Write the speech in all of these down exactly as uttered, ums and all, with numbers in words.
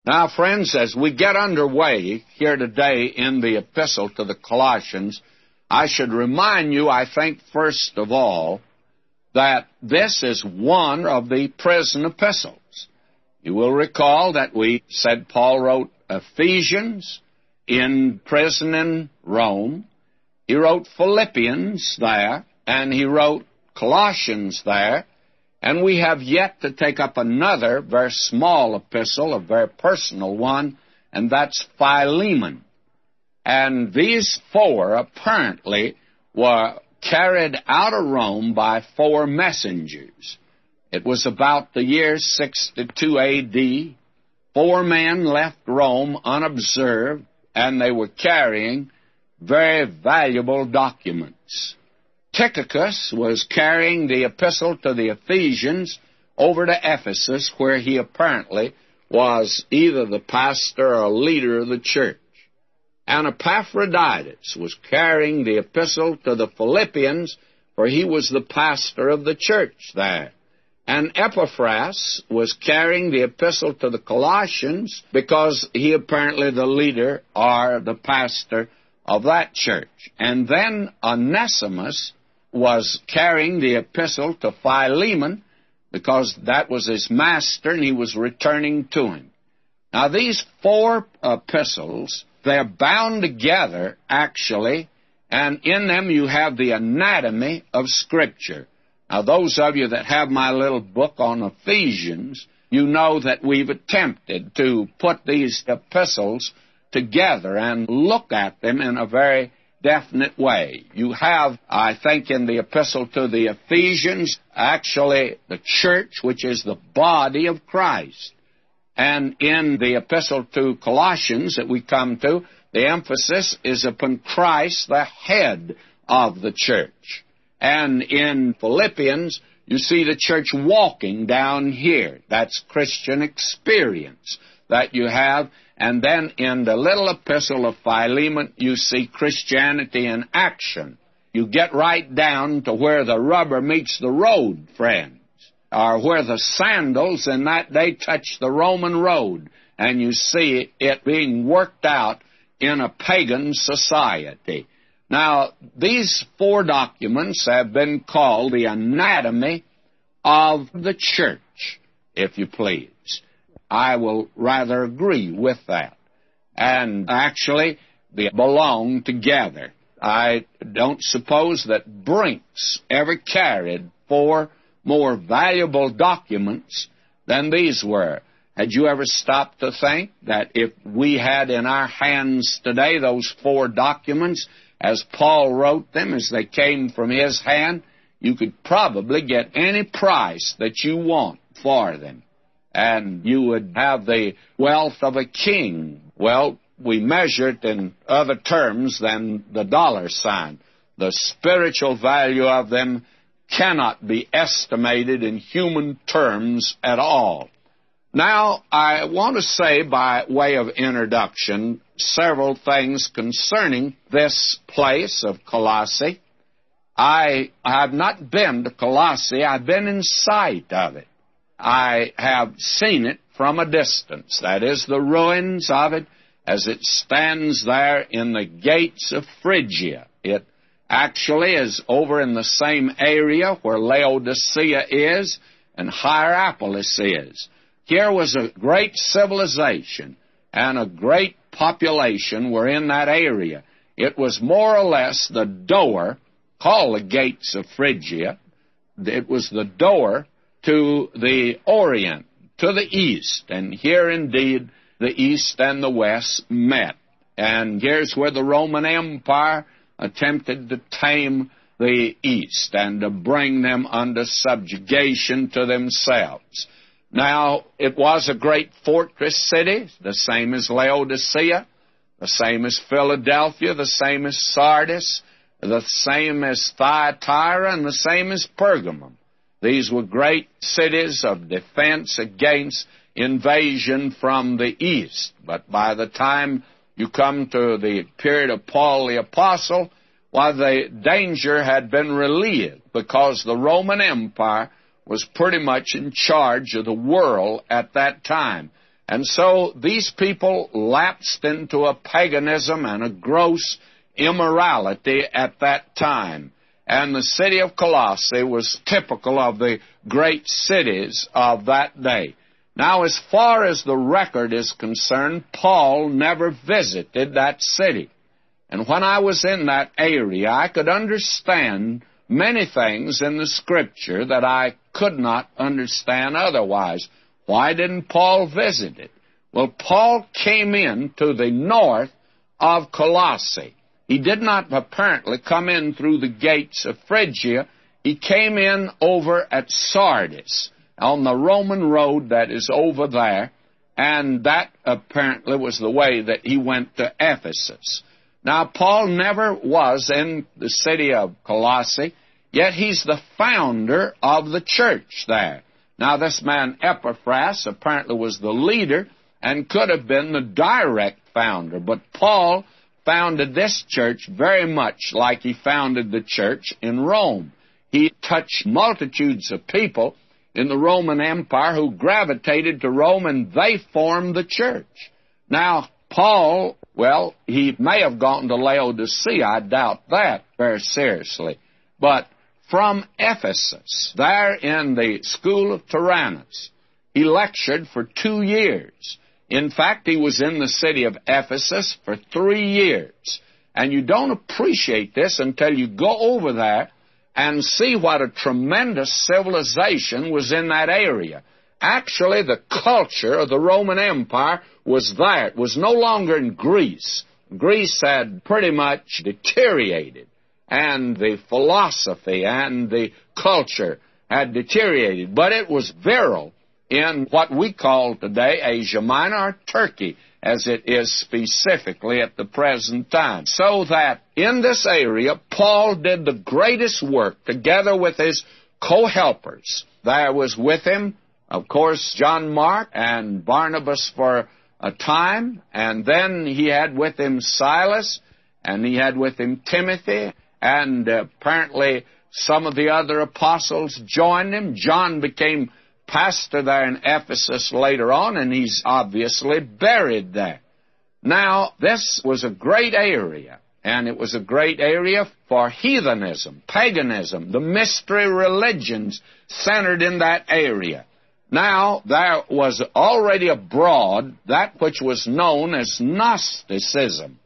Now, friends, as we get underway here today in the epistle to the Colossians, I should remind you, I think, first of all, that this is one of the prison epistles. You will recall that we said Paul wrote Ephesians in prison in Rome. He wrote Philippians there, and he wrote Colossians there. And we have yet to take up another very small epistle, a very personal one, and that's Philemon. And these four apparently were carried out of Rome by four messengers. It was about the year sixty-two A D. Four men left Rome unobserved, and they were carrying very valuable documents. Tychicus was carrying the epistle to the Ephesians over to Ephesus, where he apparently was either the pastor or leader of the church. And Epaphroditus was carrying the epistle to the Philippians, for he was the pastor of the church there. And Epaphras was carrying the epistle to the Colossians because he apparently the leader or the pastor of that church. And then Onesimus was carrying the epistle to Philemon because that was his master and he was returning to him. Now, these four epistles, they're bound together, actually, and in them you have the anatomy of Scripture. Now, those of you that have my little book on Ephesians, you know that we've attempted to put these epistles together and look at them in a very definite way. You have, I think, in the epistle to the Ephesians, actually the church, which is the body of Christ. And in the epistle to Colossians that we come to, the emphasis is upon Christ, the head of the church. And in Philippians, you see the church walking down here. That's Christian experience that you have. And then in the little epistle of Philemon, you see Christianity in action. You get right down to where the rubber meets the road, friends, or where the sandals in that day touch the Roman road, and you see it being worked out in a pagan society. Now, these four documents have been called the anatomy of the church, if you please. I will rather agree with that. And actually, they belong together. I don't suppose that Brinks ever carried four more valuable documents than these were. Had you ever stopped to think that if we had in our hands today those four documents, as Paul wrote them, as they came from his hand, you could probably get any price that you want for them. And you would have the wealth of a king. Well, we measure it in other terms than the dollar sign. The spiritual value of them cannot be estimated in human terms at all. Now, I want to say by way of introduction several things concerning this place of Colossae. I have not been to Colossae. I've been in sight of it. I have seen it from a distance. That is, the ruins of it as it stands there in the gates of Phrygia. It actually is over in the same area where Laodicea is and Hierapolis is. Here was a great civilization, and a great population were in that area. It was more or less the door, called the gates of Phrygia. It was the door to the Orient, to the East. And here, indeed, the East and the West met. And here's where the Roman Empire attempted to tame the East and to bring them under subjugation to themselves. Now, it was a great fortress city, the same as Laodicea, the same as Philadelphia, the same as Sardis, the same as Thyatira, and the same as Pergamum. These were great cities of defense against invasion from the east. But by the time you come to the period of Paul the Apostle, why, the danger had been relieved because the Roman Empire was pretty much in charge of the world at that time. And so these people lapsed into a paganism and a gross immorality at that time. And the city of Colossae was typical of the great cities of that day. Now, as far as the record is concerned, Paul never visited that city. And when I was in that area, I could understand many things in the Scripture that I could not understand otherwise. Why didn't Paul visit it? Well, Paul came in to the north of Colossae. He did not apparently come in through the gates of Phrygia. He came in over at Sardis, on the Roman road that is over there, and that apparently was the way that he went to Ephesus. Now, Paul never was in the city of Colossae, yet he's the founder of the church there. Now, this man Epaphras apparently was the leader and could have been the direct founder, but Paul founded this church very much like he founded the church in Rome. He touched multitudes of people in the Roman Empire who gravitated to Rome, and they formed the church. Now, Paul, well, he may have gone to Laodicea. I doubt that very seriously. But from Ephesus, there in the school of Tyrannus, he lectured for two years. In fact, he was in the city of Ephesus for three years. And you don't appreciate this until you go over there and see what a tremendous civilization was in that area. Actually, the culture of the Roman Empire was there. It was no longer in Greece. Greece had pretty much deteriorated, and the philosophy and the culture had deteriorated. But it was virile in what we call today Asia Minor, or Turkey, as it is specifically at the present time. So that in this area, Paul did the greatest work together with his co-helpers. There was with him, of course, John Mark and Barnabas for a time, and then he had with him Silas, and he had with him Timothy, and uh, apparently some of the other apostles joined him. John became pastor there in Ephesus later on, and he's obviously buried there. Now, this was a great area, and it was a great area for heathenism, paganism, the mystery religions centered in that area. Now, there was already abroad that which was known as Gnosticism,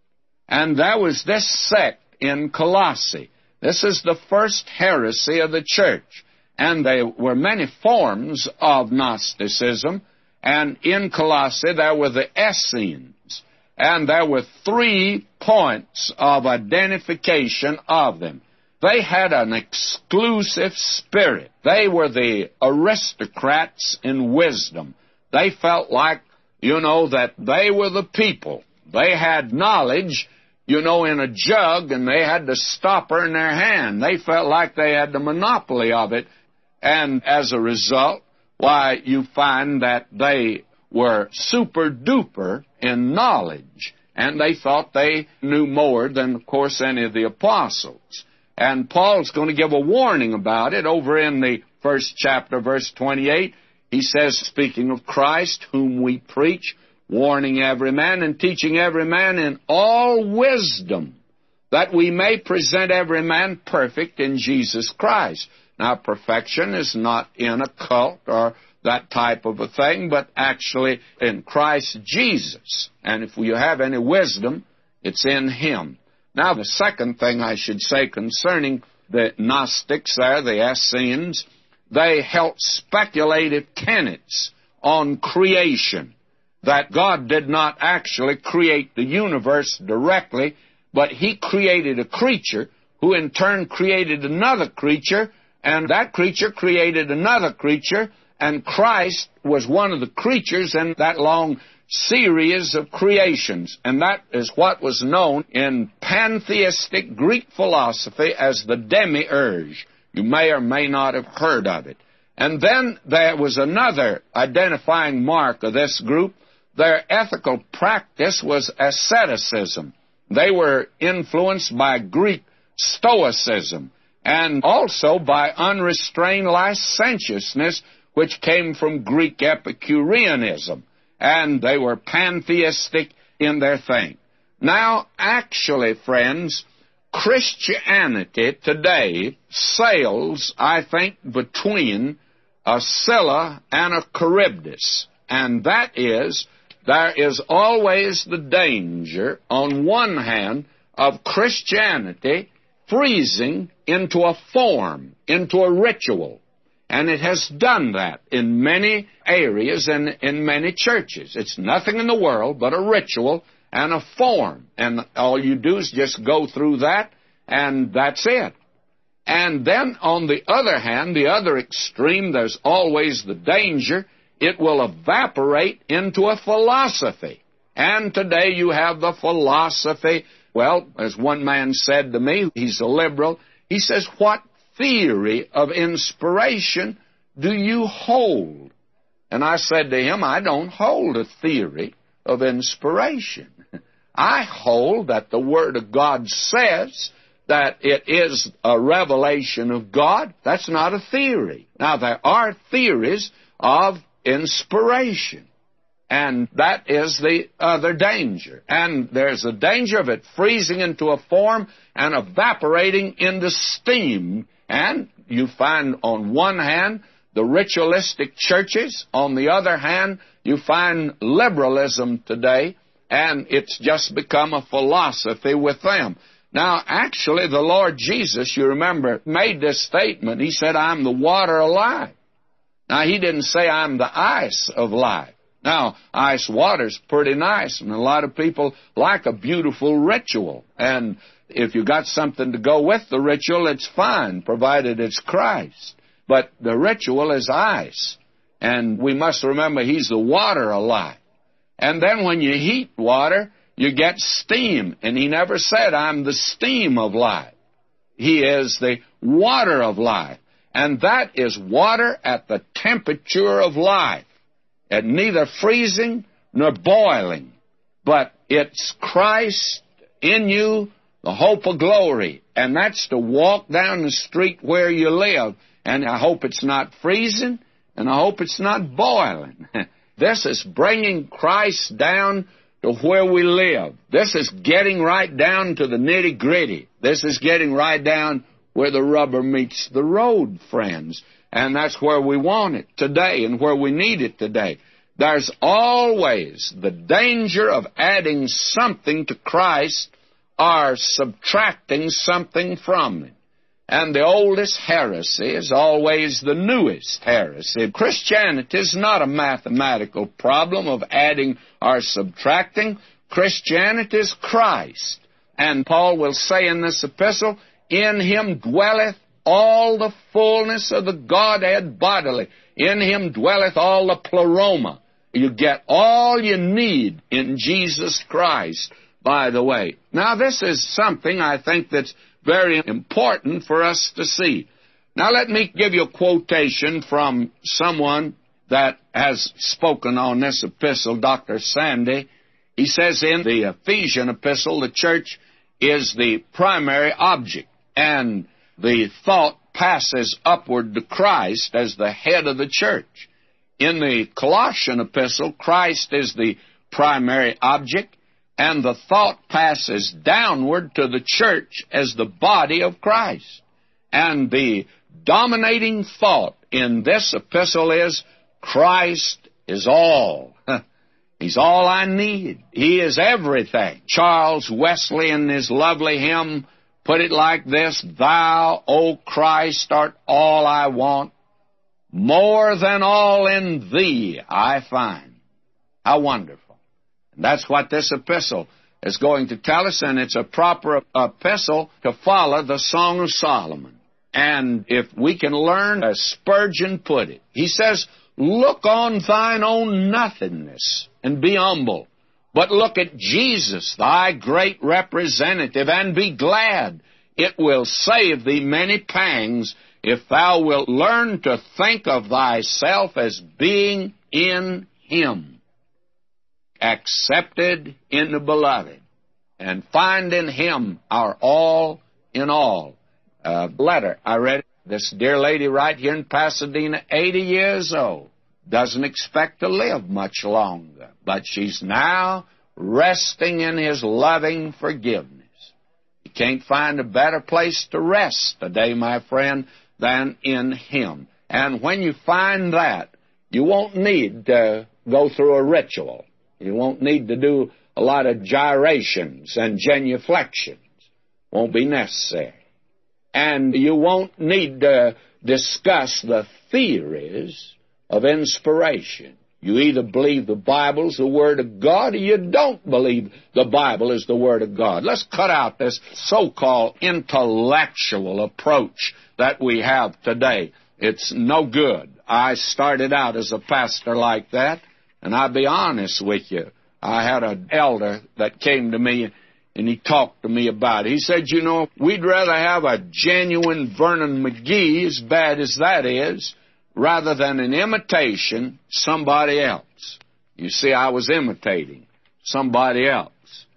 and there was this sect in Colossae. This is the first heresy of the church. And there were many forms of Gnosticism, and in Colossae there were the Essenes, and there were three points of identification of them. They had an exclusive spirit. They were the aristocrats in wisdom. They felt like, you know, that they were the people. They had knowledge, you know, in a jug, and they had the stopper in their hand. They felt like they had the monopoly of it. And as a result, why, you find that they were super-duper in knowledge, and they thought they knew more than, of course, any of the apostles. And Paul's going to give a warning about it over in the first chapter, verse twenty-eight. He says, speaking of Christ, whom we preach, warning every man and teaching every man in all wisdom, that we may present every man perfect in Jesus Christ. Now, perfection is not in a cult or that type of a thing, but actually in Christ Jesus. And if you have any wisdom, it's in Him. Now, the second thing I should say concerning the Gnostics there, the Essenes, they held speculative tenets on creation, that God did not actually create the universe directly, but He created a creature who in turn created another creature, and that creature created another creature, and Christ was one of the creatures in that long series of creations. And that is what was known in pantheistic Greek philosophy as the demiurge. You may or may not have heard of it. And then there was another identifying mark of this group. Their ethical practice was asceticism. They were influenced by Greek Stoicism, and also by unrestrained licentiousness, which came from Greek Epicureanism. and they were pantheistic in their thing. Now, actually, friends, Christianity today sails, I think, between a Scylla and a Charybdis, and that is, there is always the danger, on one hand, of Christianity freezing into a form, into a ritual. And it has done that in many areas and in many churches. It's nothing in the world but a ritual and a form. And all you do is just go through that, and that's it. And then, on the other hand, the other extreme, there's always the danger, it will evaporate into a philosophy. And today you have the philosophy, well, as one man said to me, he's a liberal, he says, what theory of inspiration do you hold? And I said to him, I don't hold a theory of inspiration. I hold that the Word of God says that it is a revelation of God. That's not a theory. Now, there are theories of inspiration, and that is the other danger. And there's a danger of it freezing into a form and evaporating into steam. And you find, on one hand, the ritualistic churches. On the other hand, you find liberalism today, and it's just become a philosophy with them. Now, actually, the Lord Jesus, you remember, made this statement. He said, I'm the water of life. Now, he didn't say I'm the ice of life. Now, ice water's pretty nice, and a lot of people like a beautiful ritual. And if you got something to go with the ritual, it's fine, provided it's Christ. But the ritual is ice. And we must remember he's the water of life. And then when you heat water, you get steam. And he never said, I'm the steam of life. He is the water of life. And that is water at the temperature of life, at neither freezing nor boiling. But it's Christ in you, the hope of glory. And that's to walk down the street where you live. And I hope it's not freezing, and I hope it's not boiling. This is bringing Christ down to where we live. This is getting right down to the nitty-gritty. This is getting right down where the rubber meets the road, friends. And that's where we want it today and where we need it today. There's always the danger of adding something to Christ or subtracting something from Him. And the oldest heresy is always the newest heresy. Christianity is not a mathematical problem of adding or subtracting. Christianity is Christ. And Paul will say in this epistle, in Him dwelleth all the fullness of the Godhead bodily. In Him dwelleth all the pleroma. You get all you need in Jesus Christ, by the way. Now, this is something I think that's very important for us to see. Now, let me give you a quotation from someone that has spoken on this epistle, Doctor Sandy. He says in the Ephesian epistle, the church is the primary object, and the thought passes upward to Christ as the head of the church. In the Colossian epistle, Christ is the primary object, and the thought passes downward to the church as the body of Christ. And the dominating thought in this epistle is, Christ is all. He's all I need. He is everything. Charles Wesley, in his lovely hymn, put it like this, Thou, O Christ, art all I want. More than all in Thee I find. How wonderful. That's what this epistle is going to tell us, and it's a proper epistle to follow the Song of Solomon. And if we can learn, as Spurgeon put it, he says, look on thine own nothingness and be humble, but look at Jesus, thy great representative, and be glad. It will save thee many pangs if thou wilt learn to think of thyself as being in Him, accepted in the Beloved, and find in Him our all in all. A letter I read, this dear lady right here in Pasadena, eighty years old, doesn't expect to live much longer, but she's now resting in His loving forgiveness. You can't find a better place to rest today, my friend, than in Him. And when you find that, you won't need to go through a ritual. You won't need to do a lot of gyrations and genuflections. Won't be necessary. And you won't need to discuss the theories of inspiration. You either believe the Bible's the Word of God or you don't believe the Bible is the Word of God. Let's cut out this so-called intellectual approach that we have today. It's no good. I started out as a pastor like that, and I'll be honest with you. I had an elder that came to me, and he talked to me about it. He said, you know, we'd rather have a genuine Vernon McGee, as bad as that is, rather than an imitation somebody else. You see, I was imitating somebody else,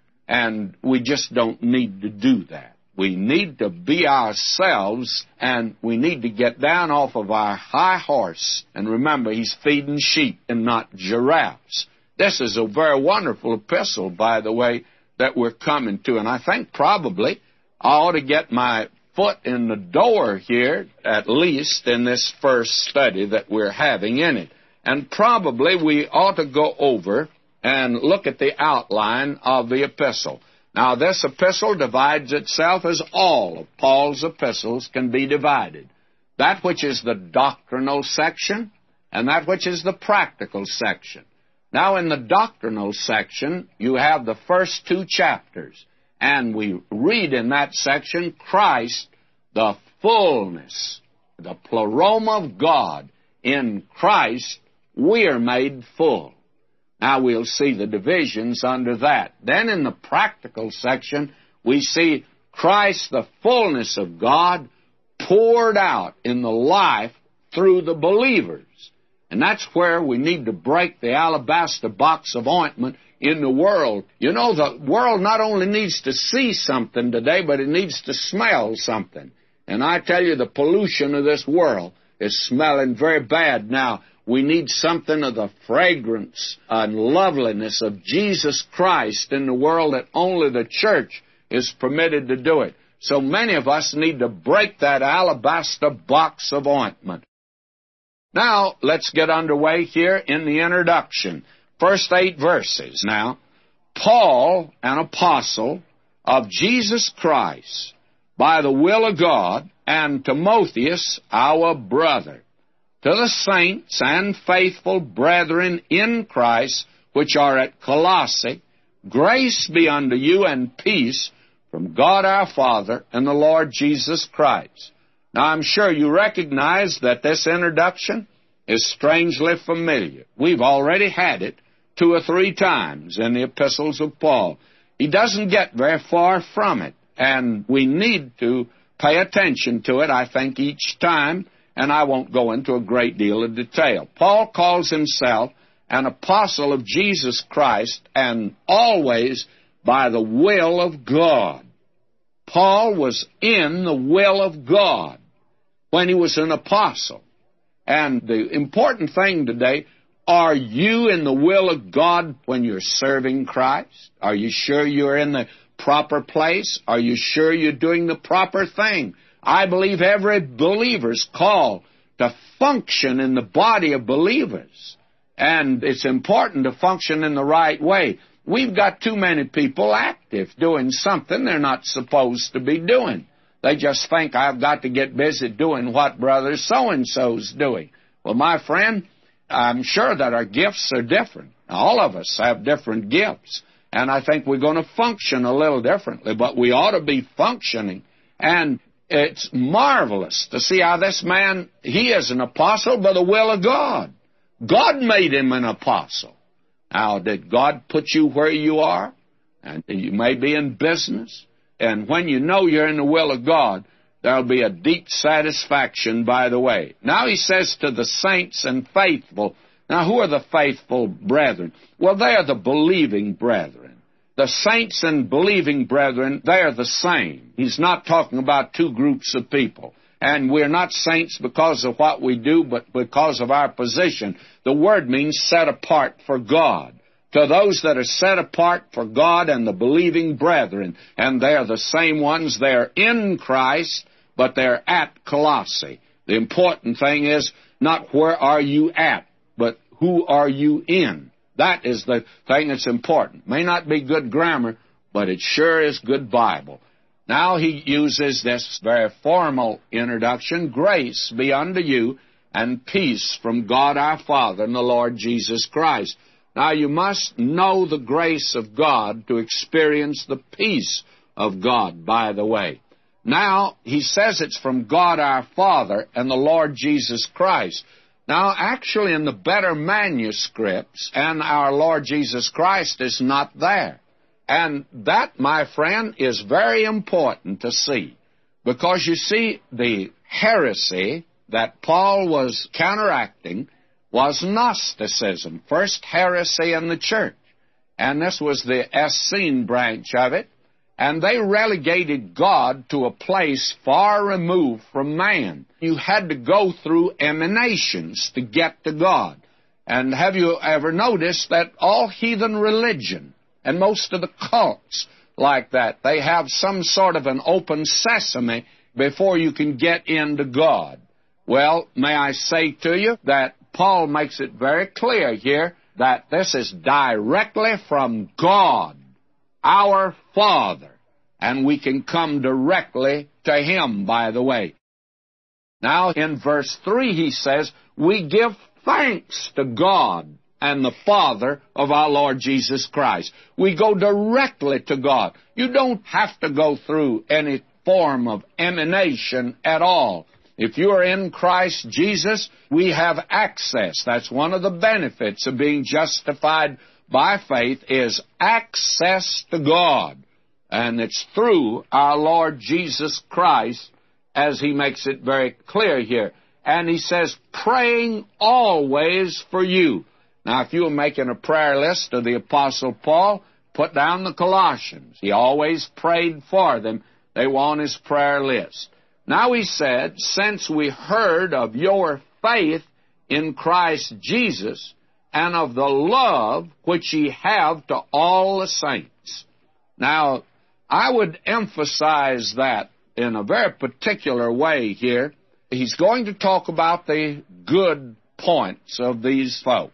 and we just don't need to do that. We need to be ourselves, and we need to get down off of our high horse. And remember, he's feeding sheep and not giraffes. This is a very wonderful epistle, by the way, that we're coming to, and I think probably I ought to get my foot in the door here, at least in this first study that we're having in it. And probably we ought to go over and look at the outline of the epistle. Now, this epistle divides itself as all of Paul's epistles can be divided. That which is the doctrinal section and that which is the practical section. Now, in the doctrinal section, you have the first two chapters. And we read in that section, Christ, the fullness, the pleroma of God. In Christ, we are made full. Now we'll see the divisions under that. Then in the practical section, we see Christ, the fullness of God, poured out in the life through the believers. And that's where we need to break the alabaster box of ointment in the world. You know, the world not only needs to see something today, but it needs to smell something. And I tell you, the pollution of this world is smelling very bad now. We need something of the fragrance and loveliness of Jesus Christ in the world that only the church is permitted to do it. So many of us need to break that alabaster box of ointment. Now, let's get underway here in the introduction. First eight verses now. Paul, an apostle of Jesus Christ, by the will of God, and Timotheus, our brother, to the saints and faithful brethren in Christ, which are at Colossae, grace be unto you and peace from God our Father and the Lord Jesus Christ. Now, I'm sure you recognize that this introduction is strangely familiar. We've already had it two or three times in the epistles of Paul. He doesn't get very far from it, and we need to pay attention to it, I think, each time, and I won't go into a great deal of detail. Paul calls himself an apostle of Jesus Christ, and always by the will of God. Paul was in the will of God when he was an apostle. And the important thing today, are you in the will of God when you're serving Christ? Are you sure you're in the proper place? Are you sure you're doing the proper thing? I believe every believer's called to function in the body of believers. And it's important to function in the right way. We've got too many people active doing something they're not supposed to be doing. They just think, I've got to get busy doing what brother so-and-so's doing. Well, my friend, I'm sure that our gifts are different. All of us have different gifts. And I think we're going to function a little differently, but we ought to be functioning. And it's marvelous to see how this man, he is an apostle by the will of God. God made him an apostle. Now, did God put you where you are? And you may be in business. And when you know you're in the will of God, there'll be a deep satisfaction, by the way. Now he says to the saints and faithful. Now, who are the faithful brethren? Well, they are the believing brethren. The saints and believing brethren, they are the same. He's not talking about two groups of people. And we're not saints because of what we do, but because of our position. The word means set apart for God. To those that are set apart for God and the believing brethren, and they're the same ones, they're in Christ, but they're at Colossae. The important thing is not where are you at, but who are you in. That is the thing that's important. May not be good grammar, but it sure is good Bible. Now he uses this very formal introduction, grace be unto you and peace from God our Father and the Lord Jesus Christ. Now you must know the grace of God to experience the peace of God, by the way. Now, he says it's from God our Father and the Lord Jesus Christ. Now, actually, in the better manuscripts, and our Lord Jesus Christ is not there. And that, my friend, is very important to see. Because, you see, the heresy that Paul was counteracting was Gnosticism, first heresy in the church. And this was the Essene branch of it. And they relegated God to a place far removed from man. You had to go through emanations to get to God. And have you ever noticed that all heathen religion and most of the cults like that, they have some sort of an open sesame before you can get into God? Well, may I say to you that Paul makes it very clear here that this is directly from God, our Father, and we can come directly to Him, by the way. Now, in verse three, he says, we give thanks to God and the Father of our Lord Jesus Christ. We go directly to God. You don't have to go through any form of emanation at all. If you are in Christ Jesus, we have access. That's one of the benefits of being justified by faith, is access to God. And it's through our Lord Jesus Christ, as he makes it very clear here. And he says, praying always for you. Now, if you were making a prayer list of the Apostle Paul, put down the Colossians. He always prayed for them. They were on his prayer list. Now he said, since we heard of your faith in Christ Jesus, and of the love which ye have to all the saints. Now, I would emphasize that in a very particular way here. He's going to talk about the good points of these folk.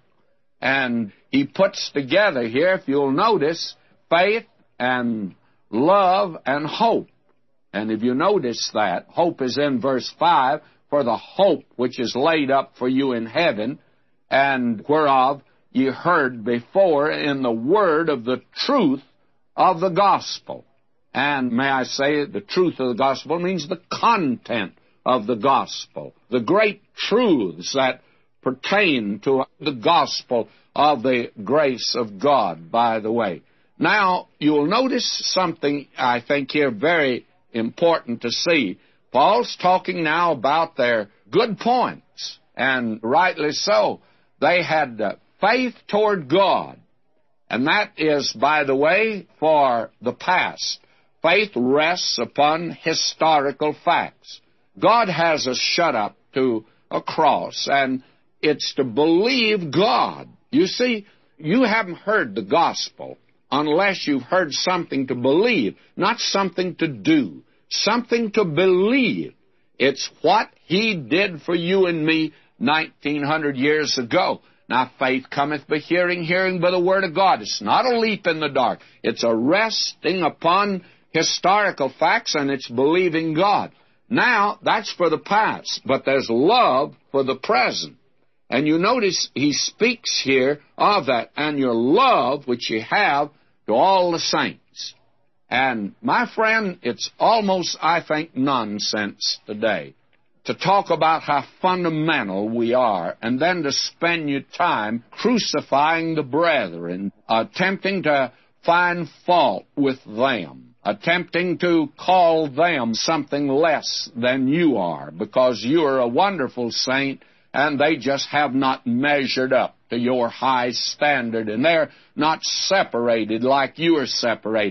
And he puts together here, if you'll notice, faith and love and hope. And if you notice that, hope is in verse five, for the hope which is laid up for you in heaven, and whereof ye heard before in the word of the truth of the gospel. And may I say, the truth of the gospel means the content of the gospel, the great truths that pertain to the gospel of the grace of God, by the way. Now, you'll notice something, I think, here very important to see. Paul's talking now about their good points, and rightly so. They had uh, faith toward God, and that is, by the way, for the past. Faith rests upon historical facts. God has us shut up to a cross, and it's to believe God. You see, you haven't heard the gospel unless you've heard something to believe, not something to do, something to believe. It's what He did for you and me nineteen hundred years ago. Now, faith cometh by hearing, hearing by the Word of God. It's not a leap in the dark. It's a resting upon historical facts, and it's believing God. Now, that's for the past, but there's love for the present. And you notice he speaks here of that, and your love which you have to all the saints. And, my friend, it's almost, I think, nonsense today to talk about how fundamental we are, and then to spend your time crucifying the brethren, attempting to find fault with them, attempting to call them something less than you are, because you are a wonderful saint, and they just have not measured up to your high standard, and they're not separated like you are separated.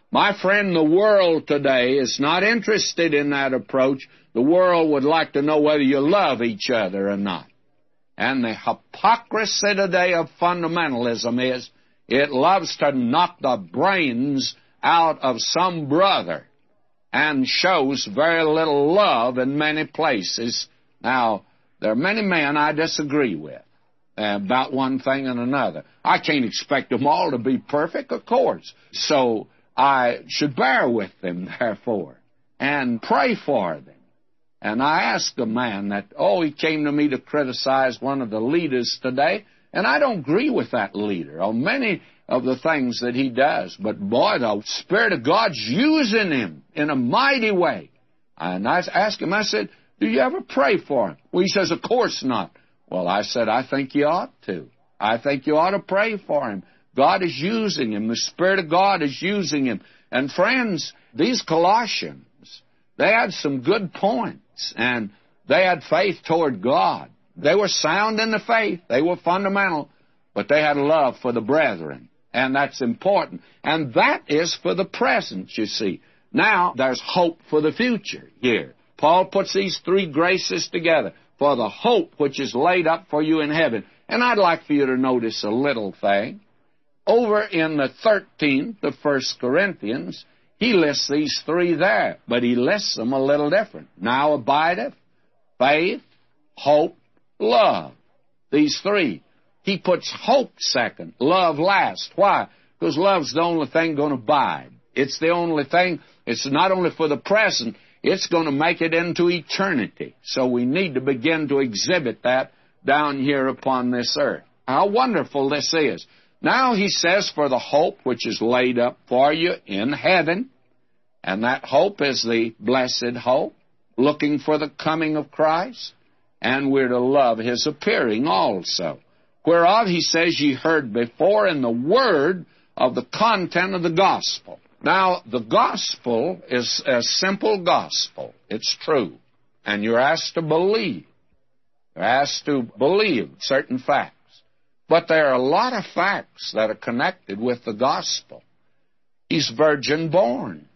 My friend, the world today is not interested in that approach. The world would like to know whether you love each other or not. And the hypocrisy today of fundamentalism is it loves to knock the brains out of some brother and shows very little love in many places. Now, there are many men I disagree with about one thing and another. I can't expect them all to be perfect, of course. So I should bear with them, therefore, and pray for them. And I asked a man that, oh, he came to me to criticize one of the leaders today, and I don't agree with that leader on many of the things that he does. But, boy, the Spirit of God's using him in a mighty way. And I asked him, I said, do you ever pray for him? Well, he says, of course not. Well, I said, I think you ought to. I think you ought to pray for him. God is using him. The Spirit of God is using him. And, friends, these Colossians, they had some good points, and they had faith toward God. They were sound in the faith. They were fundamental, but they had love for the brethren, and that's important. And that is for the present, you see. Now, there's hope for the future here. Paul puts these three graces together for the hope which is laid up for you in heaven. And I'd like for you to notice a little thing. Over in the thirteenth of First Corinthians, he lists these three there, but he lists them a little different. Now abideth faith, hope, love. These three. He puts hope second, love last. Why? Because love's the only thing going to abide. It's the only thing. It's not only for the present, it's going to make it into eternity. So we need to begin to exhibit that down here upon this earth. How wonderful this is. Now he says, for the hope which is laid up for you in heaven, and that hope is the blessed hope, looking for the coming of Christ, and we're to love his appearing also. Whereof he says ye heard before in the word of the content of the gospel. Now, the gospel is a simple gospel. It's true. And you're asked to believe. You're asked to believe certain facts. But there are a lot of facts that are connected with the gospel. He's virgin born.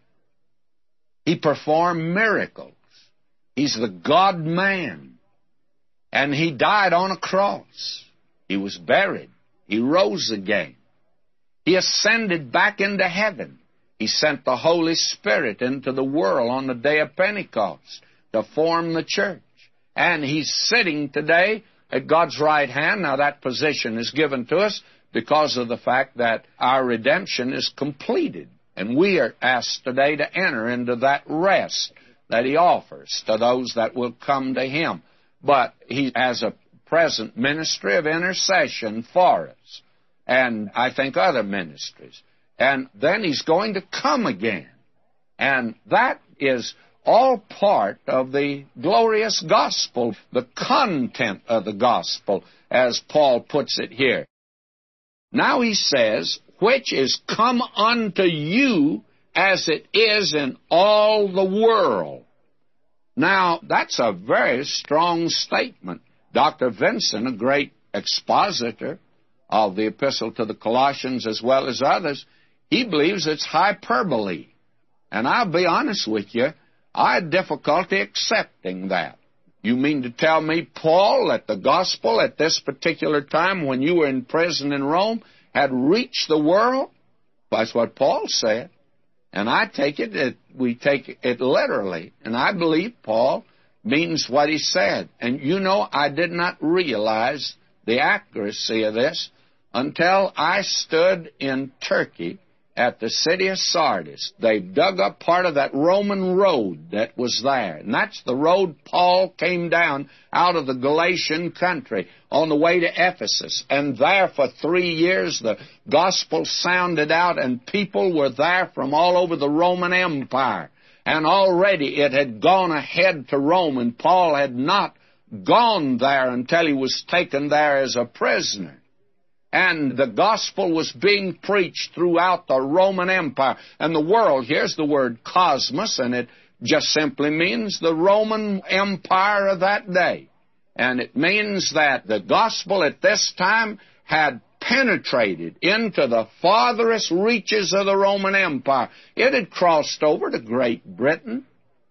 He performed miracles. He's the God-man. And he died on a cross. He was buried. He rose again. He ascended back into heaven. He sent the Holy Spirit into the world on the day of Pentecost to form the church. And he's sitting today at God's right hand. Now, that position is given to us because of the fact that our redemption is completed. And we are asked today to enter into that rest that he offers to those that will come to him. But he has a present ministry of intercession for us, and I think other ministries. And then he's going to come again. And that is all part of the glorious gospel, the content of the gospel, as Paul puts it here. Now he says, which is come unto you as it is in all the world. Now, that's a very strong statement. Doctor Vincent, a great expositor of the epistle to the Colossians as well as others, he believes it's hyperbole. And I'll be honest with you, I had difficulty accepting that. You mean to tell me, Paul, that the gospel at this particular time when you were in prison in Rome had reached the world? That's what Paul said. And I take it, that we take it literally. And I believe Paul means what he said. And you know, I did not realize the accuracy of this until I stood in Turkey at the city of Sardis. They dug up part of that Roman road that was there. And that's the road Paul came down out of the Galatian country on the way to Ephesus. And there for three years the gospel sounded out, and people were there from all over the Roman Empire. And already it had gone ahead to Rome, and Paul had not gone there until he was taken there as a prisoner. And the gospel was being preached throughout the Roman Empire. And the world, here's the word cosmos, and it just simply means the Roman Empire of that day. And it means that the gospel at this time had penetrated into the farthest reaches of the Roman Empire. It had crossed over to Great Britain.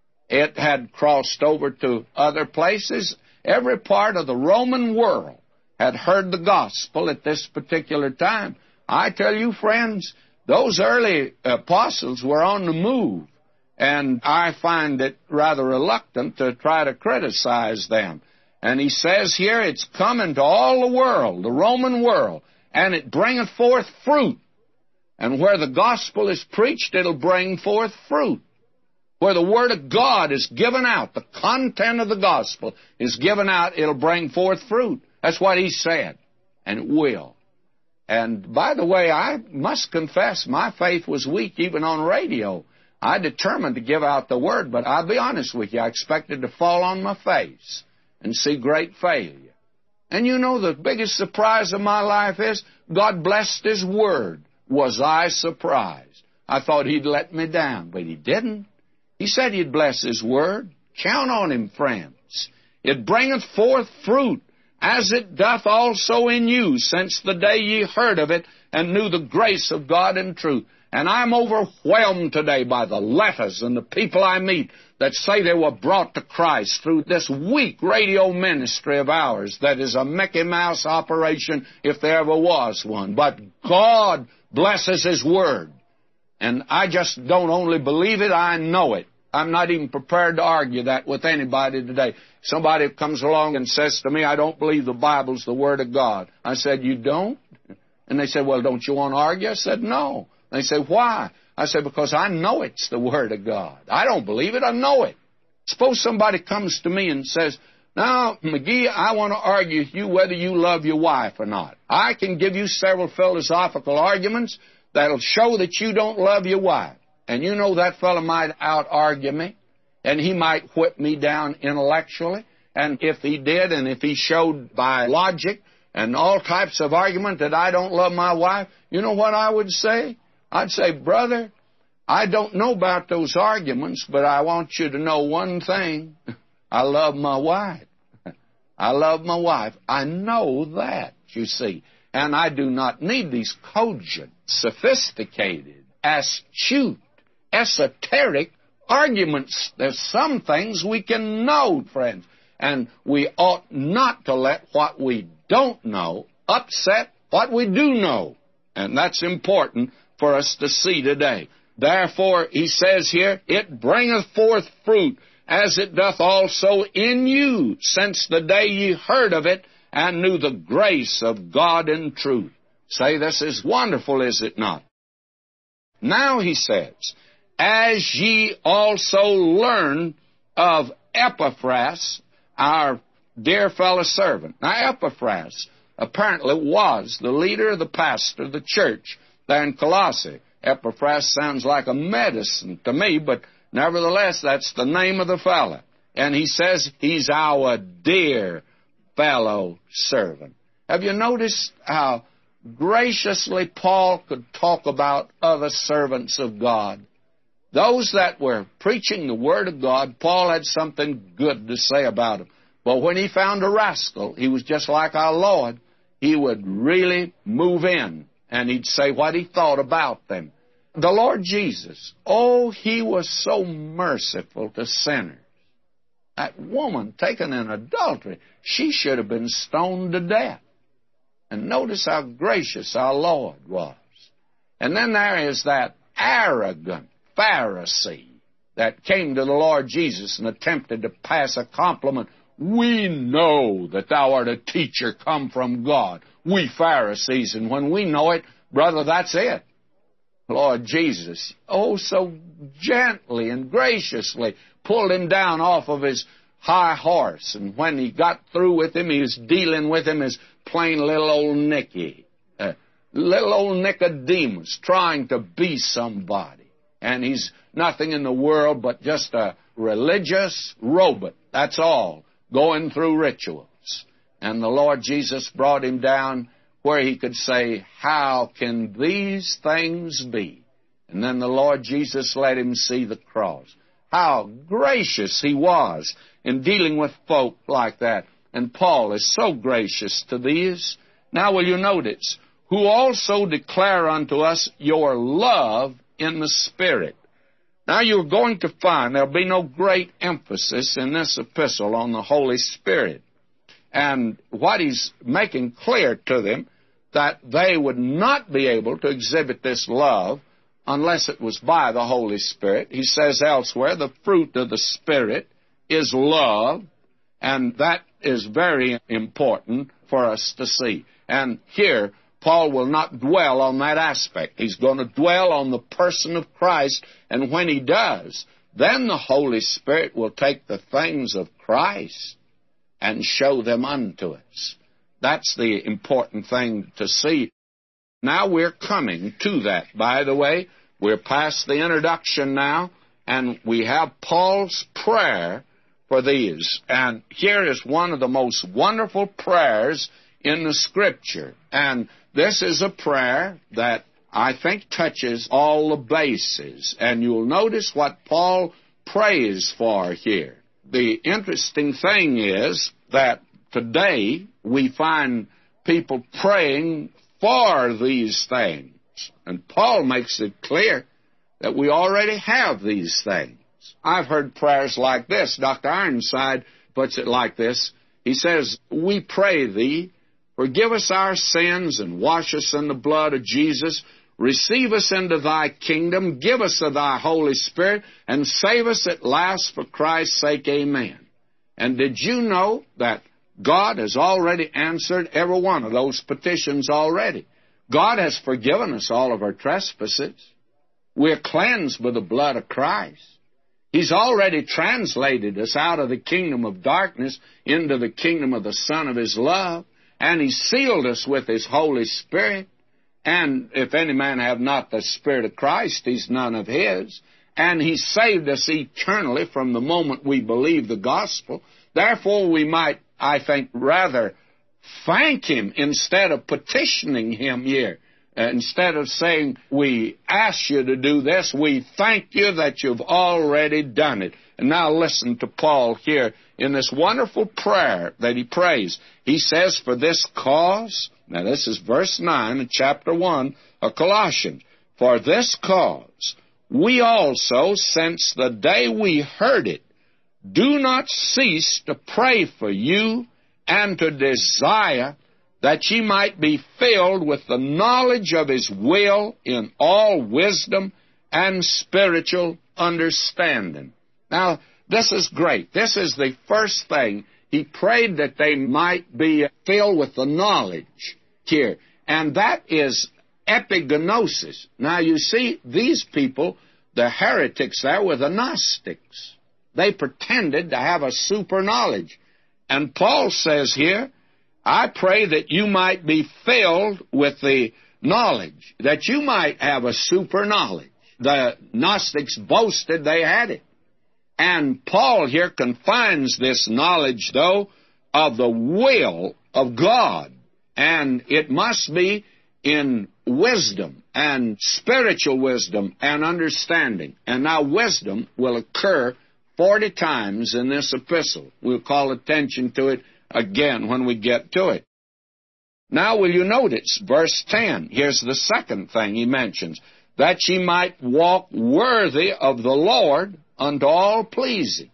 It had crossed over to other places. Every part of the Roman world had heard the gospel at this particular time. I tell you, friends, those early apostles were on the move, and I find it rather reluctant to try to criticize them. And he says here, it's coming to all the world, the Roman world, and it bringeth forth fruit. And where the gospel is preached, it'll bring forth fruit. Where the Word of God is given out, the content of the gospel is given out, it'll bring forth fruit. That's what he said, and it will. And by the way, I must confess, my faith was weak even on radio. I determined to give out the Word, but I'll be honest with you, I expected to fall on my face and see great failure. And you know, the biggest surprise of my life is God blessed His Word. Was I surprised? I thought He'd let me down, but He didn't. He said He'd bless His Word. Count on Him, friends. It bringeth forth fruit, as it doth also in you, since the day ye heard of it, and knew the grace of God in truth. And I'm overwhelmed today by the letters and the people I meet that say they were brought to Christ through this weak radio ministry of ours that is a Mickey Mouse operation if there ever was one. But God blesses His Word. And I just don't only believe it, I know it. I'm not even prepared to argue that with anybody today. Somebody comes along and says to me, I don't believe the Bible's the Word of God. I said, you don't? And they said, well, don't you want to argue? I said, no. They said, why? I said, because I know it's the Word of God. I don't believe it, I know it. Suppose somebody comes to me and says, now, McGee, I want to argue with you whether you love your wife or not. I can give you several philosophical arguments that'll show that you don't love your wife. And you know that fellow might out-argue me, and he might whip me down intellectually. And if he did, and if he showed by logic and all types of argument that I don't love my wife, you know what I would say? I'd say, brother, I don't know about those arguments, but I want you to know one thing. I love my wife. I love my wife. I know that, you see. And I do not need these cogent, sophisticated, astute, esoteric arguments. There's some things we can know, friends. And we ought not to let what we don't know upset what we do know. And that's important for us to see today. Therefore, he says here, it bringeth forth fruit, as it doth also in you, since the day ye heard of it, and knew the grace of God in truth. Say, this is wonderful, is it not? Now he says, as ye also learn of Epaphras, our dear fellow servant. Now, Epaphras apparently was the leader of the pastor of the church there in Colossae. Epaphras sounds like a medicine to me, but nevertheless, that's the name of the fellow. And he says he's our dear fellow servant. Have you noticed how graciously Paul could talk about other servants of God? Those that were preaching the Word of God, Paul had something good to say about them. But when he found a rascal, he was just like our Lord. He would really move in, and he'd say what he thought about them. The Lord Jesus, oh, he was so merciful to sinners. That woman taken in adultery, she should have been stoned to death. And notice how gracious our Lord was. And then there is that arrogant Pharisee that came to the Lord Jesus and attempted to pass a compliment. We know that thou art a teacher come from God. We Pharisees, and when we know it, brother, that's it. Lord Jesus, oh, so gently and graciously pulled him down off of his high horse. And when he got through with him, he was dealing with him as plain little old Nicky, uh, little old Nicodemus, trying to be somebody. And he's nothing in the world but just a religious robot, that's all, going through rituals. And the Lord Jesus brought him down where he could say, how can these things be? And then the Lord Jesus let him see the cross. How gracious he was in dealing with folk like that. And Paul is so gracious to these. Now will you notice, who also declare unto us your love in the Spirit. Now you're going to find there'll be no great emphasis in this epistle on the Holy Spirit. And what he's making clear to them, that they would not be able to exhibit this love unless it was by the Holy Spirit. He says elsewhere, the fruit of the Spirit is love, and that is very important for us to see. And here, Paul will not dwell on that aspect. He's going to dwell on the person of Christ, and when he does, then the Holy Spirit will take the things of Christ and show them unto us. That's the important thing to see. Now we're coming to that. By the way, we're past the introduction now, and we have Paul's prayer for these. And here is one of the most wonderful prayers in the Scripture. And this is a prayer that I think touches all the bases. And you'll notice what Paul prays for here. The interesting thing is that today we find people praying for these things. And Paul makes it clear that we already have these things. I've heard prayers like this. Doctor Ironside puts it like this. He says, we pray thee, forgive us our sins and wash us in the blood of Jesus. Receive us into thy kingdom. Give us of thy Holy Spirit and save us at last for Christ's sake. Amen. And did you know that God has already answered every one of those petitions already? God has forgiven us all of our trespasses. We're cleansed by the blood of Christ. He's already translated us out of the kingdom of darkness into the kingdom of the Son of His love, and He sealed us with His Holy Spirit. And if any man have not the Spirit of Christ, he's none of His. And He saved us eternally from the moment we believe the gospel. Therefore, we might, I think, rather thank Him instead of petitioning Him here. Uh, instead of saying, we ask you to do this, we thank you that you've already done it. And now listen to Paul here in this wonderful prayer that he prays. He says, for this cause, now this is verse nine of chapter one of Colossians, for this cause we also, since the day we heard it, do not cease to pray for you and to desire that ye might be filled with the knowledge of His will in all wisdom and spiritual understanding. Now, this is great. This is the first thing. He prayed that they might be filled with the knowledge here. And that is epignosis. Now, you see, these people, the heretics there, were the Gnostics. They pretended to have a super knowledge. And Paul says here, I pray that you might be filled with the knowledge, that you might have a super knowledge. The Gnostics boasted they had it. And Paul here confines this knowledge, though, of the will of God. And it must be in wisdom and spiritual wisdom and understanding. And now wisdom will occur forty times in this epistle. We'll call attention to it again when we get to it. Now will you notice verse ten? Here's the second thing he mentions. That ye might walk worthy of the Lord unto all pleasing.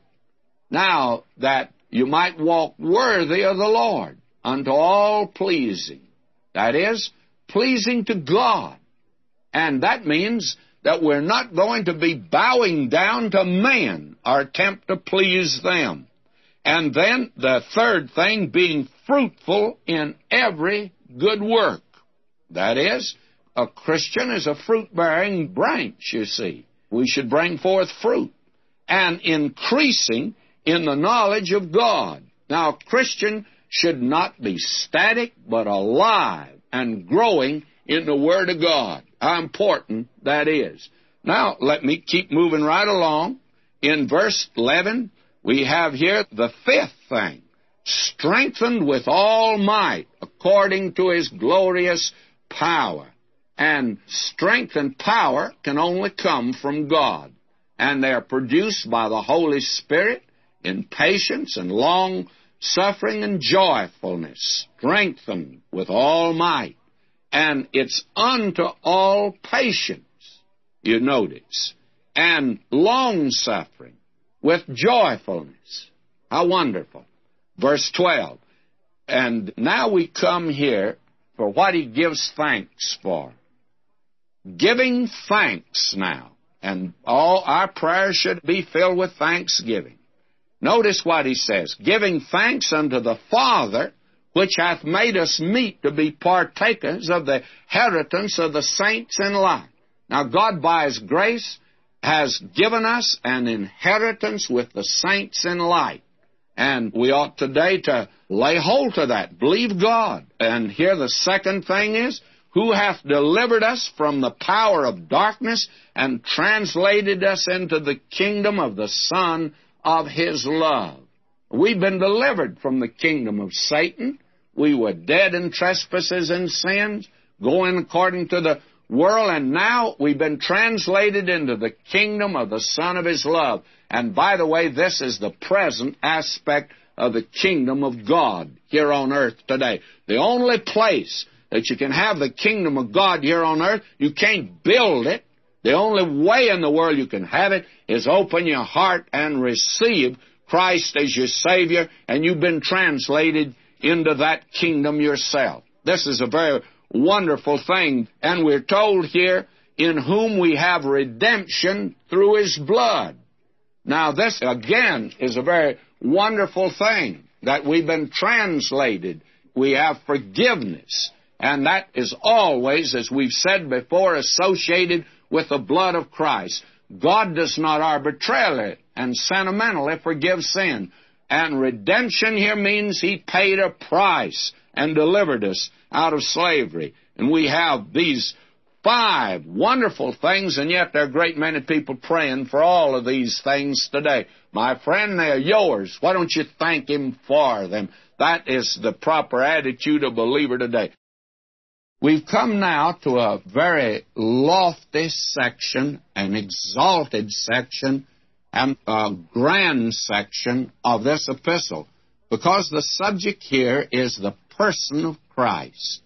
Now, that you might walk worthy of the Lord unto all pleasing. That is, pleasing to God. And that means that we're not going to be bowing down to men or attempt to please them. And then the third thing, being fruitful in every good work. That is, a Christian is a fruit-bearing branch, you see. We should bring forth fruit. And increasing in the knowledge of God. Now, a Christian should not be static, but alive and growing in the Word of God. How important that is. Now, let me keep moving right along. In verse eleven, we have here the fifth thing, strengthened with all might according to His glorious power. And strength and power can only come from God. And they are produced by the Holy Spirit in patience and long suffering and joyfulness, strengthened with all might. And it's unto all patience, you notice, and long-suffering, with joyfulness. How wonderful. Verse twelve. And now we come here for what he gives thanks for. Giving thanks now. And all our prayers should be filled with thanksgiving. Notice what he says. Giving thanks unto the Father, which hath made us meet to be partakers of the inheritance of the saints in light. Now, God, by his grace, has given us an inheritance with the saints in light. And we ought today to lay hold of that. Believe God. And here the second thing is, who hath delivered us from the power of darkness and translated us into the kingdom of the Son of his love. We've been delivered from the kingdom of Satan. We were dead in trespasses and sins, going according to the world, and now we've been translated into the kingdom of the Son of his love. And by the way, this is the present aspect of the kingdom of God here on earth today. The only place that you can have the kingdom of God here on earth, you can't build it. The only way in the world you can have it is open your heart and receive Christ as your Savior, and you've been translated into that kingdom yourself. This is a very wonderful thing. And we're told here, in whom we have redemption through his blood. Now this, again, is a very wonderful thing, that we've been translated. We have forgiveness. And that is always, as we've said before, associated with the blood of Christ. God does not arbitrarily and sentimentally forgive sin. And redemption here means he paid a price and delivered us out of slavery. And we have these five wonderful things, and yet there are a great many people praying for all of these things today. My friend, they are yours. Why don't you thank him for them? That is the proper attitude of a believer today. We've come now to a very lofty section, an exalted section, and a grand section of this epistle, because the subject here is the person of Christ.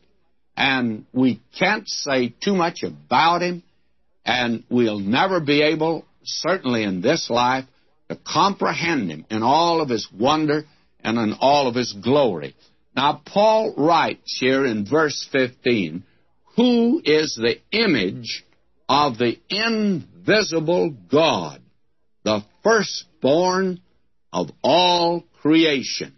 And we can't say too much about him, and we'll never be able, certainly in this life, to comprehend him in all of his wonder and in all of his glory. Now, Paul writes here in verse fifteen, who is the image of the invisible God, the firstborn of all creation.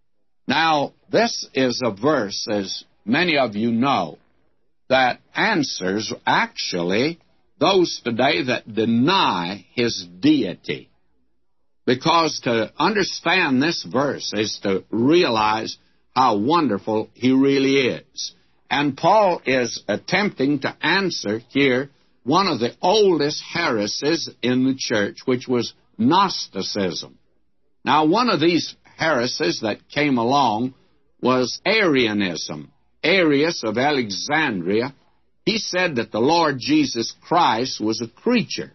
Now, this is a verse, as many of you know, that answers actually those today that deny his deity. Because to understand this verse is to realize how wonderful he really is. And Paul is attempting to answer here one of the oldest heresies in the church, which was Gnosticism. Now, one of these heresies that came along was Arianism. Arius of Alexandria, he said that the Lord Jesus Christ was a creature.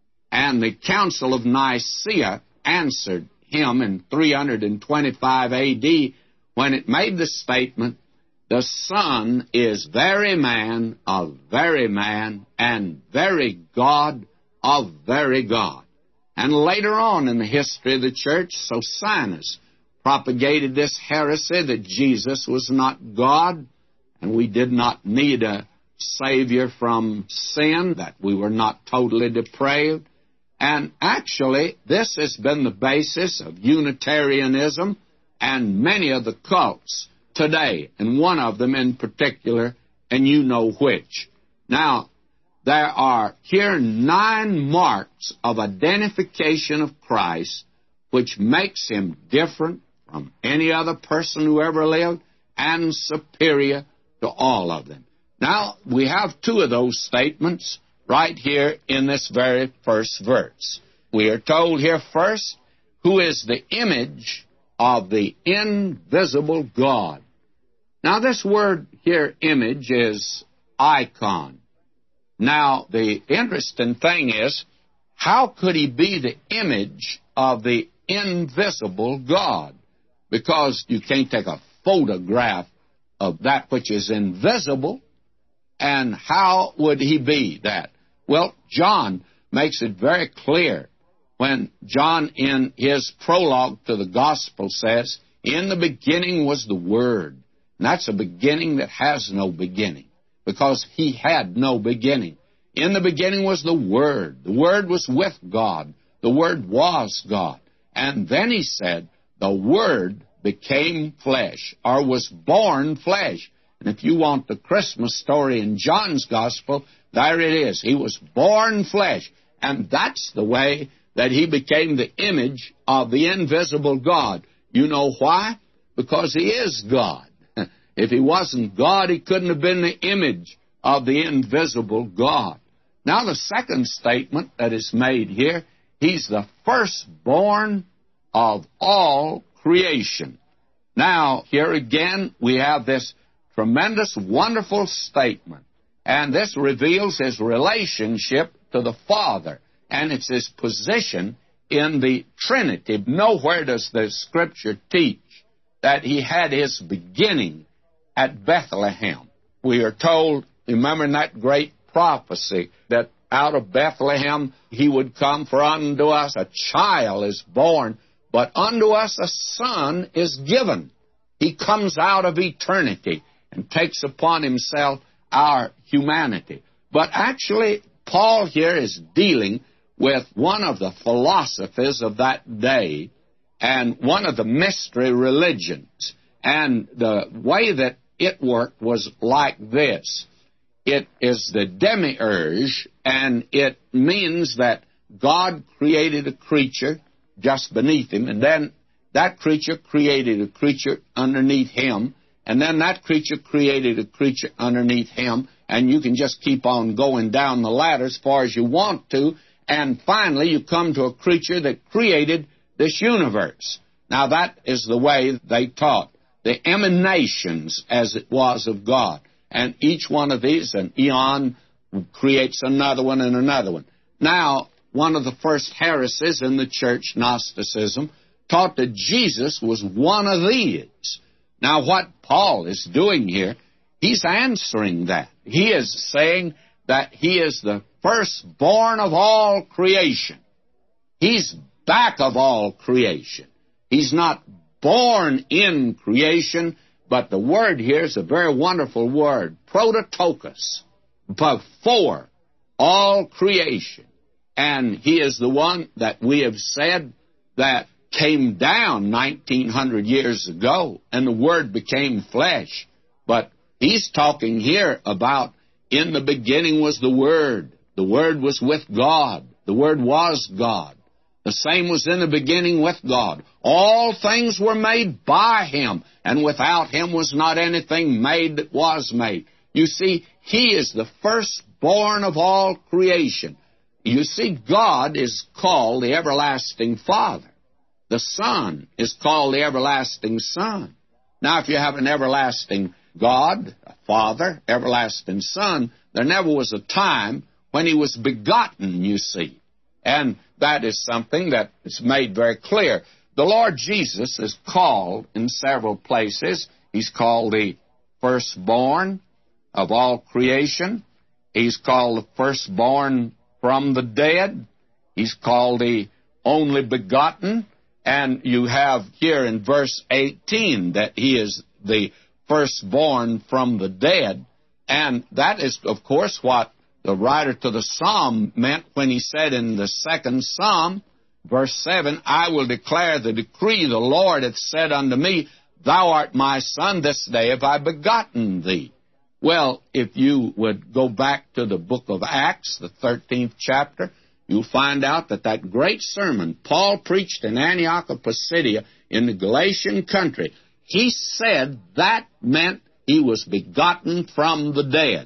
And the Council of Nicaea answered him in three twenty-five A D when it made the statement, the Son is very man of very man and very God of very God. And later on in the history of the church, Socinus propagated this heresy that Jesus was not God, and we did not need a Savior from sin, that we were not totally depraved. And actually, this has been the basis of Unitarianism and many of the cults today, and one of them in particular, and you know which. Now, there are here nine marks of identification of Christ which makes him different from any other person who ever lived and superior to all of them. Now, we have two of those statements right here in this very first verse. We are told here first, who is the image of the invisible God. Now, this word here, image, is icon. Now, the interesting thing is, how could he be the image of the invisible God? Because you can't take a photograph of that which is invisible. And how would he be that? Well, John makes it very clear when John in his prologue to the Gospel says, in the beginning was the Word. And that's a beginning that has no beginning, because he had no beginning. In the beginning was the Word. The Word was with God. The Word was God. And then he said, the Word became flesh, or was born flesh. And if you want the Christmas story in John's Gospel, there it is. He was born flesh. And that's the way that he became the image of the invisible God. You know why? Because he is God. If he wasn't God, he couldn't have been the image of the invisible God. Now, the second statement that is made here, he's the firstborn of all creation. Now, here again, we have this tremendous, wonderful statement. And this reveals his relationship to the Father. And it's his position in the Trinity. Nowhere does the Scripture teach that he had his beginning at Bethlehem. We are told, remember in that great prophecy, that out of Bethlehem he would come, for unto us a child is born, but unto us a son is given. He comes out of eternity and takes upon himself our humanity. But actually, Paul here is dealing with one of the philosophies of that day and one of the mystery religions. And the way that it worked was like this. It is the demiurge, and it means that God created a creature just beneath him, and then that creature created a creature underneath him, and then that creature created a creature underneath him, and you can just keep on going down the ladder as far as you want to, and finally you come to a creature that created this universe. Now that is the way they taught. The emanations, as it was, of God. And each one of these, an eon, creates another one and another one. Now, one of the first heresies in the church, Gnosticism, taught that Jesus was one of these. Now, what Paul is doing here, he's answering that. He is saying that he is the firstborn of all creation. He's back of all creation. He's not born in creation, but the word here is a very wonderful word, prototokos, before all creation. And he is the one that we have said that came down nineteen hundred years ago, and the Word became flesh. But he's talking here about in the beginning was the Word. The Word was with God. The Word was God. The same was in the beginning with God. All things were made by Him, and without Him was not anything made that was made. You see, He is the firstborn of all creation. You see, God is called the everlasting Father. The Son is called the everlasting Son. Now, if you have an everlasting God, a Father, everlasting Son, there never was a time when He was begotten, you see. And that is something that is made very clear. The Lord Jesus is called in several places. He's called the firstborn of all creation. He's called the firstborn from the dead. He's called the only begotten. And you have here in verse eighteen that He is the firstborn from the dead. And that is, of course, what the writer to the Psalm meant when he said in the second Psalm, verse seven, I will declare the decree, the Lord hath said unto me, Thou art my son, this day have I begotten thee. Well, if you would go back to the book of Acts, the thirteenth chapter, you'll find out that that great sermon Paul preached in Antioch of Pisidia in the Galatian country, he said that meant he was begotten from the dead.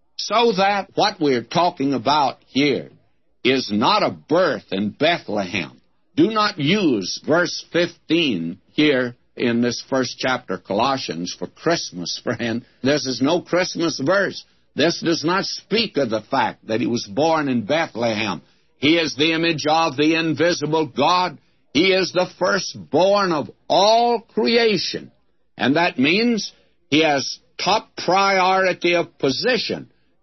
So that what we're talking about here is not a birth in Bethlehem. Do not use verse fifteen here in this first chapter of Colossians for Christmas, friend. This is no Christmas verse. This does not speak of the fact that He was born in Bethlehem. He is the image of the invisible God. He is the firstborn of all creation. And that means He has top priority of position.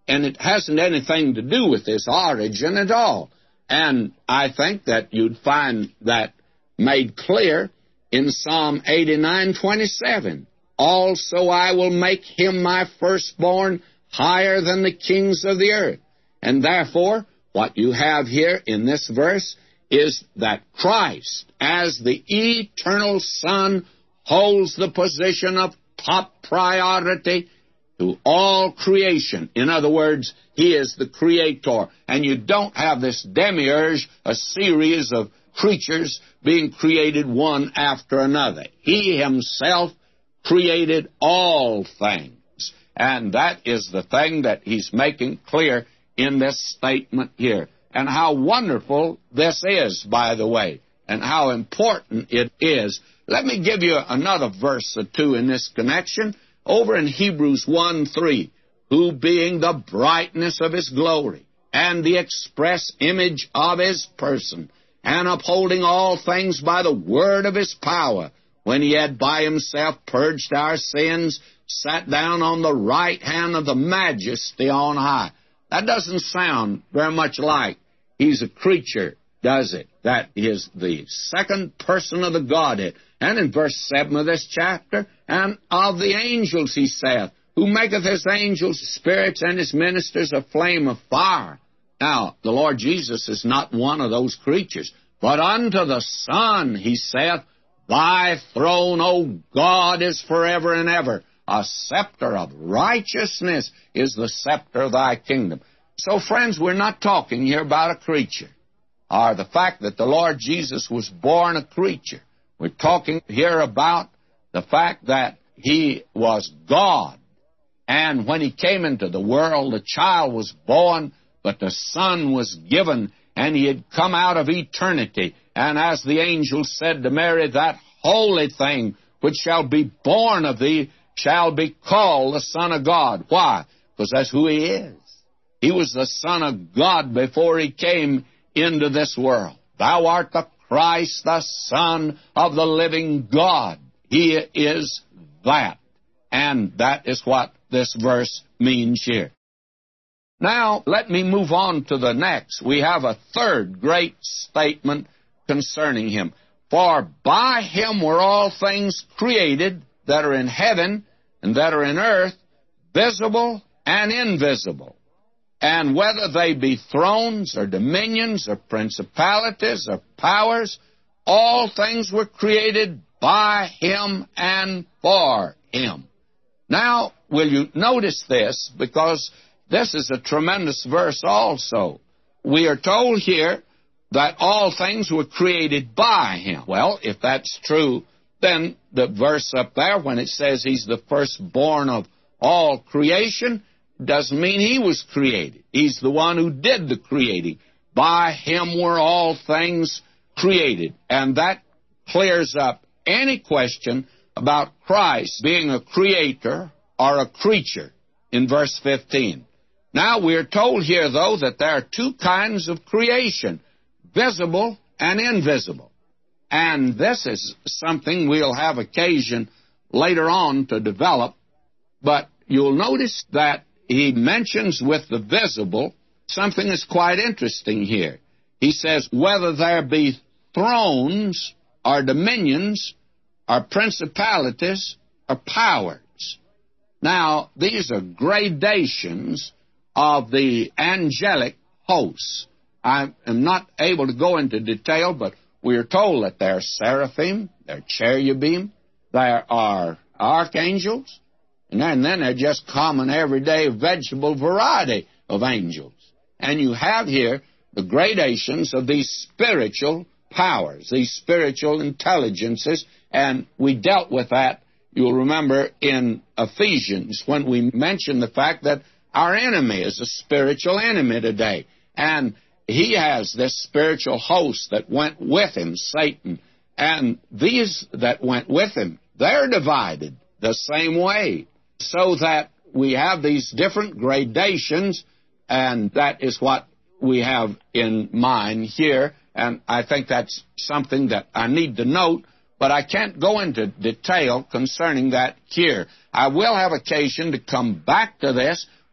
and it hasn't anything to do with this origin at all. And I think that you'd find that made clear in Psalm eighty-nine twenty-seven. Also I will make him my firstborn higher than the kings of the earth. And therefore, what you have here in this verse is that Christ, as the eternal Son, holds the position of top priority to all creation. In other words, he is the creator. And you don't have this demiurge, a series of creatures being created one after another. He himself created all things. And that is the thing that he's making clear in this statement here. And how wonderful this is, by the way, and how important it is. Let me give you another verse or two in this connection. Over in Hebrews one three, who being the brightness of his glory, and the express image of his person, and upholding all things by the word of his power, when he had by himself purged our sins, sat down on the right hand of the majesty on high. That doesn't sound very much like he's a creature, does it? That is the second person of the Godhead. And in verse seven of this chapter, and of the angels, he saith, who maketh his angels spirits and his ministers a flame of fire. Now, the Lord Jesus is not one of those creatures, but unto the Son he saith, thy throne, O God, is forever and ever. A scepter of righteousness is the scepter of thy kingdom. So, friends, we're not talking here about a creature, or the fact that the Lord Jesus was born a creature. We're talking here about the fact that he was God. And when he came into the world, the child was born, but the Son was given, and he had come out of eternity. And as the angel said to Mary, that holy thing which shall be born of thee shall be called the Son of God. Why? Because that's who he is. He was the Son of God before he came into this world. Thou art the Christ, the Son of the living God. He is that. And that is what this verse means here. Now, let me move on to the next. We have a third great statement concerning him. For by him were all things created that are in heaven and that are in earth, visible and invisible. And whether they be thrones or dominions or principalities or powers, all things were created by him and for him. Now, will you notice this? Because this is a tremendous verse also. We are told here that all things were created by him. Well, if that's true, then the verse up there, when it says he's the firstborn of all creation, doesn't mean he was created. He's the one who did the creating. By him were all things created. And that clears up any question about Christ being a creator or a creature in verse fifteen. Now, we're told here, though, that there are two kinds of creation, visible and invisible. And this is something we'll have occasion later on to develop. But you'll notice that he mentions with the visible something that's quite interesting here. He says, whether there be thrones or dominions or principalities or powers. Now, these are gradations of the angelic hosts. I am not able to go into detail, but we are told that there are seraphim, there are cherubim, there are archangels, and then, then they're just common, everyday, vegetable variety of angels. And you have here the gradations of these spiritual powers, these spiritual intelligences, and we dealt with that, you'll remember, in Ephesians, when we mentioned the fact that our enemy is a spiritual enemy today. And he has this spiritual host that went with him, Satan. And these that went with him, they're divided the same way. So that we have these different gradations, and that is what we have in mind here. And I think that's something that I need to note, but I can't go into detail concerning that here. I will have occasion to come back to this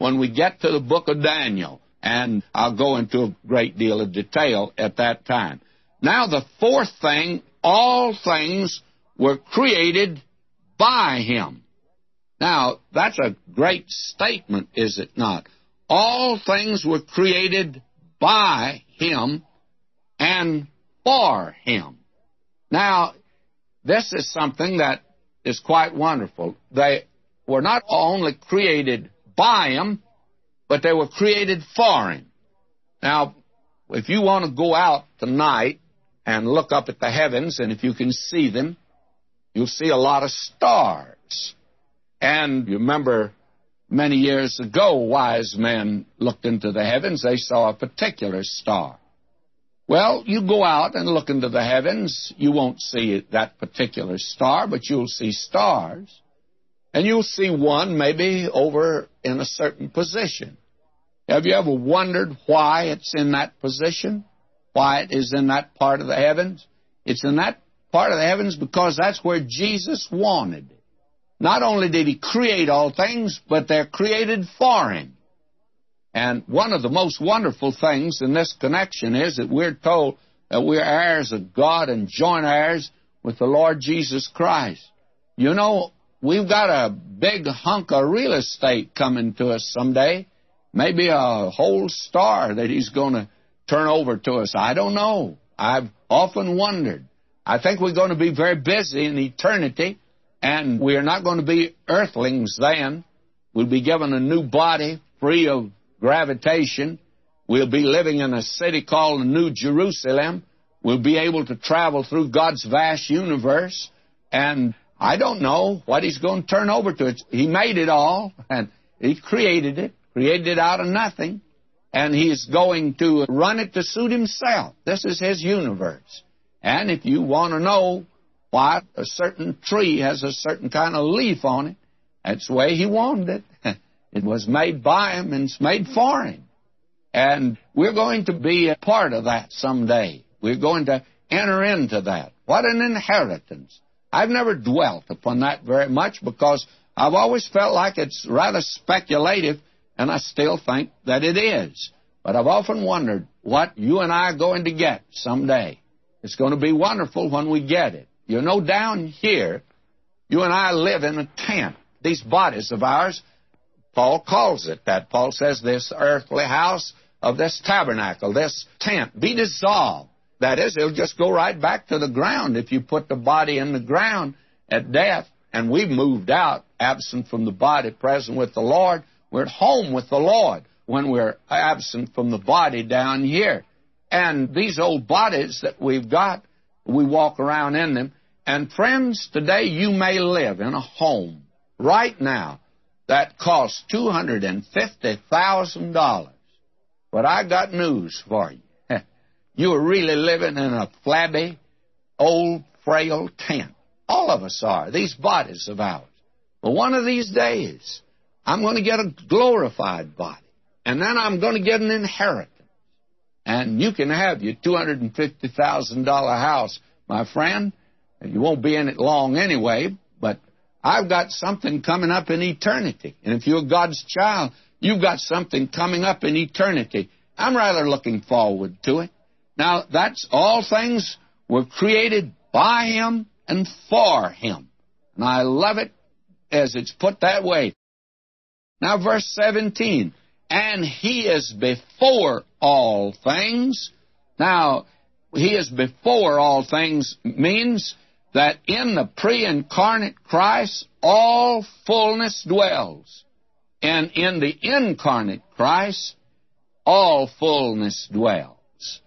when we get to the book of Daniel, and I'll go into a great deal of detail at that time. Now, the fourth thing, all things were created by him. Now, that's a great statement, is it not? All things were created by him and for him. Now, this is something that is quite wonderful. They were not only created by him, but they were created for him. Now, if you want to go out tonight and look up at the heavens, and if you can see them, you'll see a lot of stars. And you remember many years ago, wise men looked into the heavens. They saw a particular star. Well, you go out and look into the heavens. You won't see that particular star, but you'll see stars. And you'll see one maybe over in a certain position. Have you ever wondered why it's in that position? Why it is in that part of the heavens? It's in that part of the heavens because that's where Jesus wanted it. Not only did he create all things, but they're created for him. And one of the most wonderful things in this connection is that we're told that we're heirs of God and joint heirs with the Lord Jesus Christ. You know, we've got a big hunk of real estate coming to us someday. Maybe a whole star that he's going to turn over to us. I don't know. I've often wondered. I think we're going to be very busy in eternity, and we're not going to be earthlings then. We'll be given a new body free of gravitation. We'll be living in a city called the New Jerusalem. We'll be able to travel through God's vast universe, and I don't know what he's going to turn over to us. He made it all, and he created it. Created it out of nothing, and he's going to run it to suit himself. This is his universe. And if you want to know why a certain tree has a certain kind of leaf on it, that's the way he wanted it. It was made by him, and it's made for him. And we're going to be a part of that someday. We're going to enter into that. What an inheritance. I've never dwelt upon that very much because I've always felt like it's rather speculative, and I still think that it is. But I've often wondered what you and I are going to get someday. It's going to be wonderful when we get it. You know, down here, you and I live in a tent. These bodies of ours, Paul calls it that. Paul says this earthly house of this tabernacle, this tent, be dissolved. That is, it'll just go right back to the ground if you put the body in the ground at death. And we've moved out, absent from the body, present with the Lord. We're at home with the Lord when we're absent from the body down here. And these old bodies that we've got, we walk around in them. And friends, today you may live in a home right now that costs two hundred fifty thousand dollars. But I got news for you. You are really living in a flabby, old, frail tent. All of us are, these bodies of ours. But one of these days, I'm going to get a glorified body, and then I'm going to get an inheritance. And you can have your two hundred fifty thousand dollars house, my friend, and you won't be in it long anyway, but I've got something coming up in eternity. And if you're God's child, you've got something coming up in eternity. I'm rather looking forward to it. Now, that's all things were created by him and for him. And I love it as it's put that way. Now, verse seventeen, and he is before all things. Now, he is before all things means that in the pre-incarnate Christ, all fullness dwells. And in the incarnate Christ, all fullness dwells.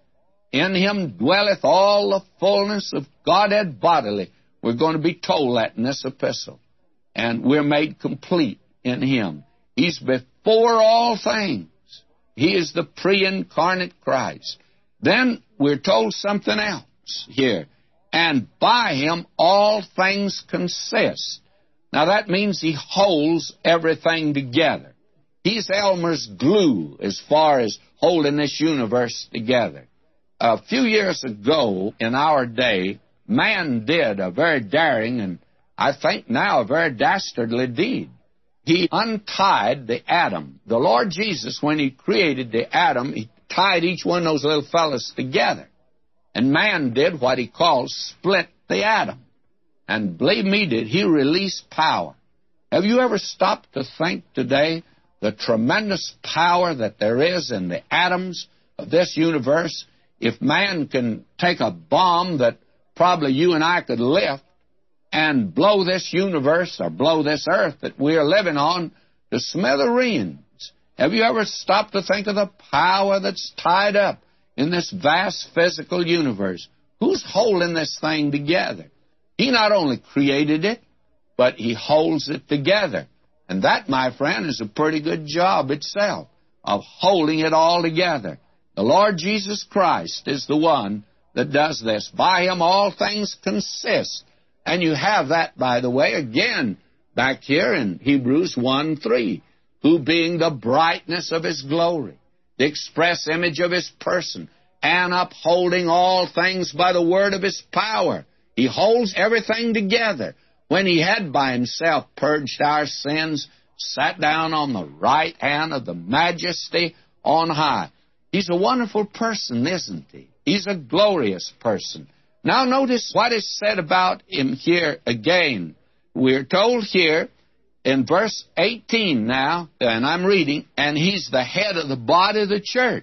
In him dwelleth all the fullness of Godhead bodily. We're going to be told that in this epistle. And we're made complete in him. He's before all things. He is the pre-incarnate Christ. Then we're told something else here. And by him all things consist. Now that means he holds everything together. He's Elmer's glue as far as holding this universe together. A few years ago in our day, man did a very daring and I think now a very dastardly deed. He untied the atom. The Lord Jesus, when He created the atom, He tied each one of those little fellas together. And man did what He calls split the atom. And believe me, did He release power. Have you ever stopped to think today the tremendous power that there is in the atoms of this universe? If man can take a bomb that probably you and I could lift and blow this universe or blow this earth that we are living on to smithereens. Have you ever stopped to think of the power that's tied up in this vast physical universe? Who's holding this thing together? He not only created it, but He holds it together. And that, my friend, is a pretty good job itself of holding it all together. The Lord Jesus Christ is the one that does this. By Him all things consist. And you have that, by the way, again, back here in Hebrews one three, who being the brightness of His glory, the express image of His person, and upholding all things by the word of His power. He holds everything together. When He had by Himself purged our sins, sat down on the right hand of the Majesty on high. He's a wonderful person, isn't He? He's a glorious person. Now notice what is said about Him here again. We're told here in verse eighteen now, and I'm reading, and He's the head of the body of the church,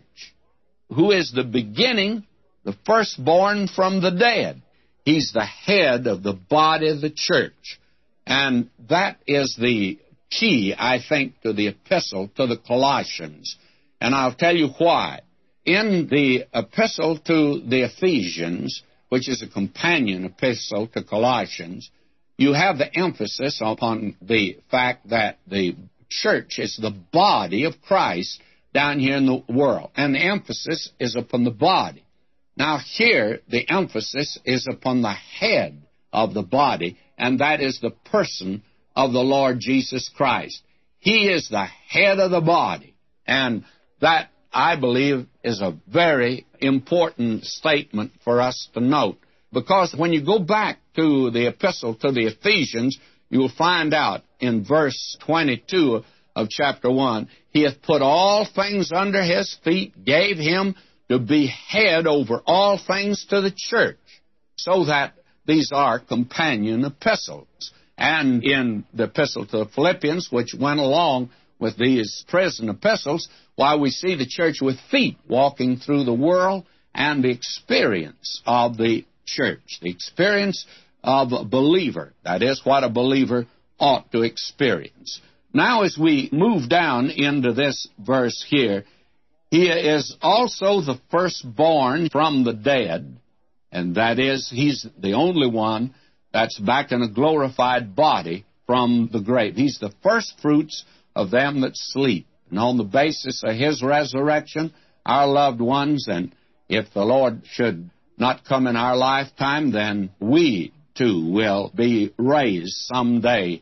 who is the beginning, the firstborn from the dead. He's the head of the body of the church. And that is the key, I think, to the epistle to the Colossians. And I'll tell you why. In the epistle to the Ephesians, which is a companion epistle to Colossians, you have the emphasis upon the fact that the church is the body of Christ down here in the world. And the emphasis is upon the body. Now here, the emphasis is upon the head of the body, and that is the person of the Lord Jesus Christ. He is the head of the body. And that, I believe, is a very important statement for us to note. Because when you go back to the epistle to the Ephesians, you'll find out in verse twenty-two of chapter one, He hath put all things under His feet, gave Him to be head over all things to the church, so that these are companion epistles. And in the epistle to the Philippians, which went along with these prison epistles, why we see the church with feet walking through the world, and the experience of the church, the experience of a believer. That is what a believer ought to experience. Now, as we move down into this verse here, He is also the firstborn from the dead, and that is, He's the only one that's back in a glorified body from the grave. He's the first fruits of them that sleep. And on the basis of His resurrection, our loved ones, and if the Lord should not come in our lifetime, then we too will be raised someday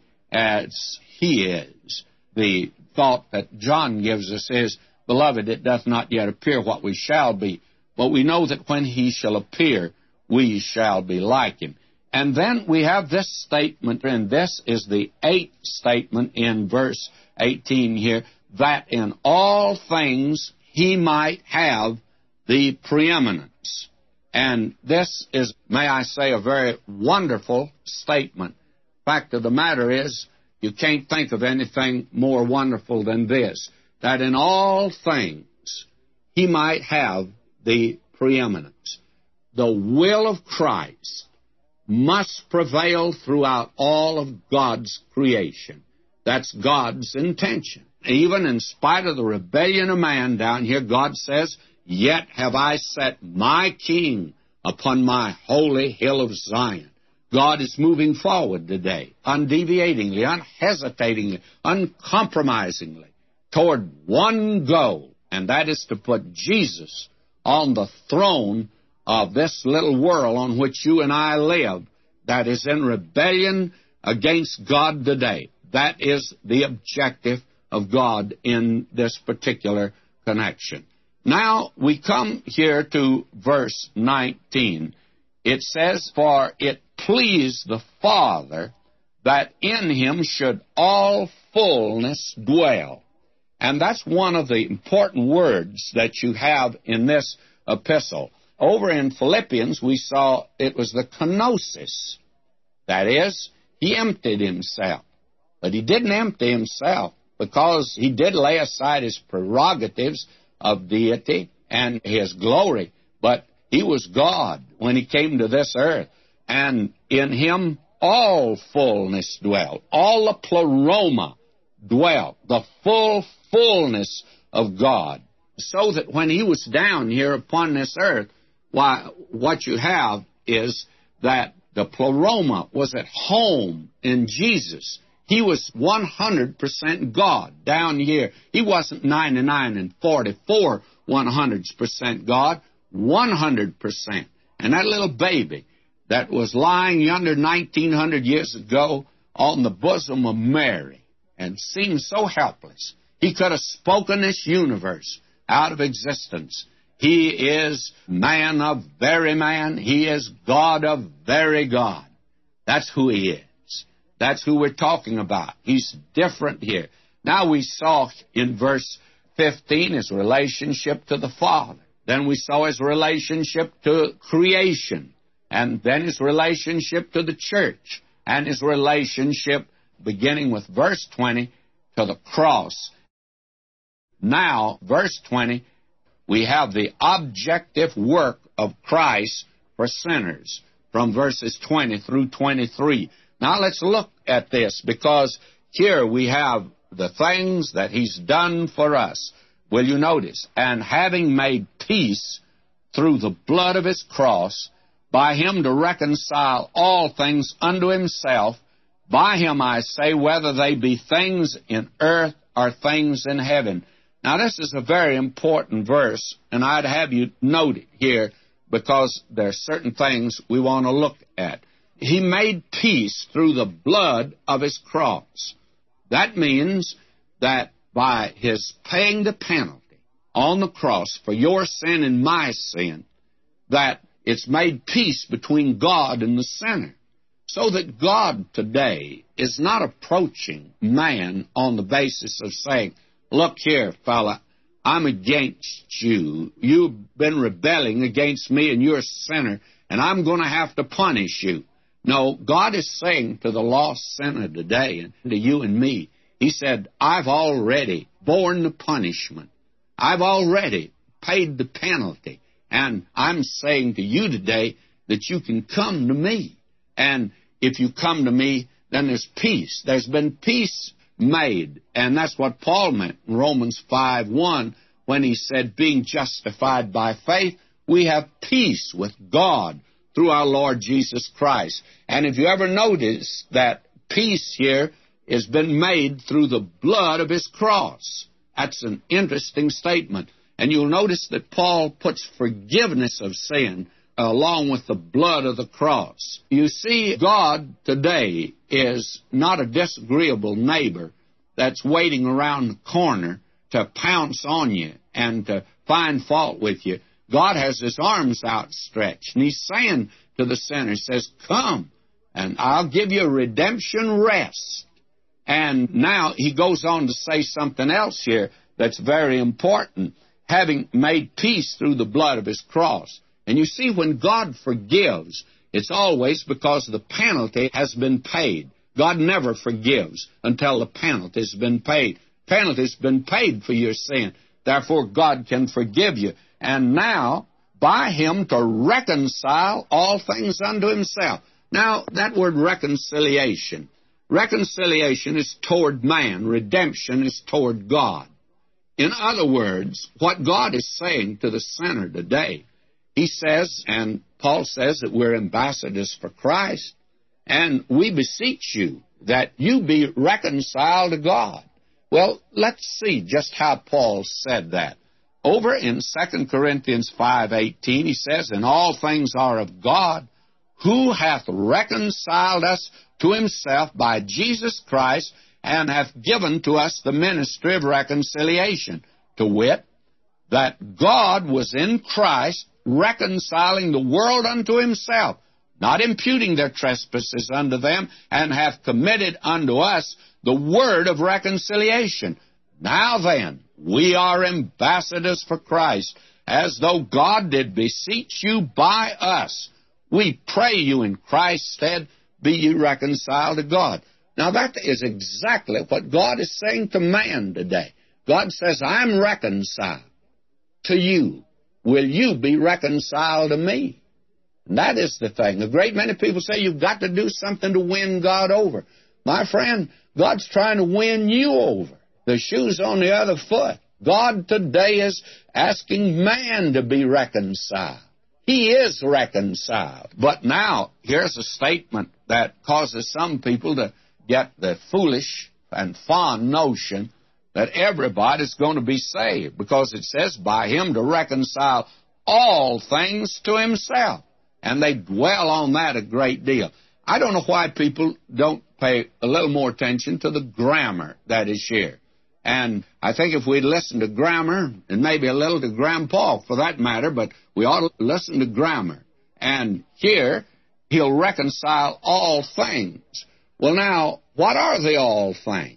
as He is. The thought that John gives us is, Beloved, it doth not yet appear what we shall be, but we know that when He shall appear, we shall be like Him. And then we have this statement, and this is the eighth statement in verse eighteen here, that in all things He might have the preeminence. And this is, may I say, a very wonderful statement. Fact of the matter is, you can't think of anything more wonderful than this, that in all things He might have the preeminence. The will of Christ must prevail throughout all of God's creation. That's God's intention. Even in spite of the rebellion of man down here, God says, Yet have I set my King upon my holy hill of Zion. God is moving forward today, undeviatingly, unhesitatingly, uncompromisingly, toward one goal, and that is to put Jesus on the throne of this little world on which you and I live, that is in rebellion against God today. That is the objective of God in this particular connection. Now we come here to verse nineteen. It says, For it pleased the Father that in him should all fullness dwell. And that's one of the important words that you have in this epistle. Over in Philippians, we saw it was the kenosis. That is, he emptied himself. But he didn't empty himself because he did lay aside his prerogatives of deity and his glory. But he was God when he came to this earth. And in him all fullness dwelt. All the pleroma dwelt. The full fullness of God. So that when he was down here upon this earth, why, what you have is that the pleroma was at home in Jesus. He was one hundred percent God down here. He wasn't ninety-nine and forty-four one hundred percent God, one hundred percent. And that little baby that was lying yonder nineteen hundred years ago on the bosom of Mary and seemed so helpless, he could have spoken this universe out of existence. He is man of very man. He is God of very God. That's who he is. That's who we're talking about. He's different here. Now we saw in verse fifteen his relationship to the Father. Then we saw his relationship to creation. And then his relationship to the church. And his relationship, beginning with verse twenty, to the cross. Now, verse twenty, we have the objective work of Christ for sinners from verses twenty through twenty-three. Now let's look at this, because here we have the things that he's done for us. Will you notice? And having made peace through the blood of his cross, by him to reconcile all things unto himself, by him I say, whether they be things in earth or things in heaven. Now, this is a very important verse, and I'd have you note it here because there are certain things we want to look at. He made peace through the blood of his cross. That means that by his paying the penalty on the cross for your sin and my sin, that it's made peace between God and the sinner. So that God today is not approaching man on the basis of saying, look here, fella, I'm against you. You've been rebelling against me and you're a sinner, and I'm going to have to punish you. No, God is saying to the lost sinner today and to you and me, he said, I've already borne the punishment. I've already paid the penalty. And I'm saying to you today that you can come to me. And if you come to me, then there's peace. There's been peace made. And that's what Paul meant in Romans five one when he said, being justified by faith, we have peace with God through our Lord Jesus Christ. And if you ever notice that peace here has been made through the blood of his cross, that's an interesting statement. And you'll notice that Paul puts forgiveness of sin along with the blood of the cross. You see, God today is not a disagreeable neighbor that's waiting around the corner to pounce on you and to find fault with you. God has his arms outstretched, and he's saying to the sinner, he says, come, and I'll give you redemption rest. And now he goes on to say something else here that's very important, having made peace through the blood of his cross. And you see, when God forgives, it's always because the penalty has been paid. God never forgives until the penalty has been paid. Penalty's been paid for your sin. Therefore, God can forgive you. And now, by him to reconcile all things unto himself. Now, that word reconciliation. Reconciliation is toward man. Redemption is toward God. In other words, what God is saying to the sinner today, he says, and Paul says that we're ambassadors for Christ, and we beseech you that you be reconciled to God. Well, let's see just how Paul said that. Over in Second Corinthians five eighteen, he says, and all things are of God, who hath reconciled us to himself by Jesus Christ, and hath given to us the ministry of reconciliation, to wit, that God was in Christ reconciling the world unto himself, not imputing their trespasses unto them, and hath committed unto us the word of reconciliation. Now then, we are ambassadors for Christ, as though God did beseech you by us. We pray you in Christ's stead, be ye reconciled to God. Now that is exactly what God is saying to man today. God says, I'm reconciled to you. Will you be reconciled to me? And that is the thing. A great many people say you've got to do something to win God over. My friend, God's trying to win you over. The shoe's on the other foot. God today is asking man to be reconciled. He is reconciled. But now, here's a statement that causes some people to get the foolish and fond notion that everybody's going to be saved, because it says, by him to reconcile all things to himself. And they dwell on that a great deal. I don't know why people don't pay a little more attention to the grammar that is here. And I think if we'd listen to grammar, and maybe a little to Grandpa for that matter, but we ought to listen to grammar. And here, he'll reconcile all things. Well, now, what are the all things?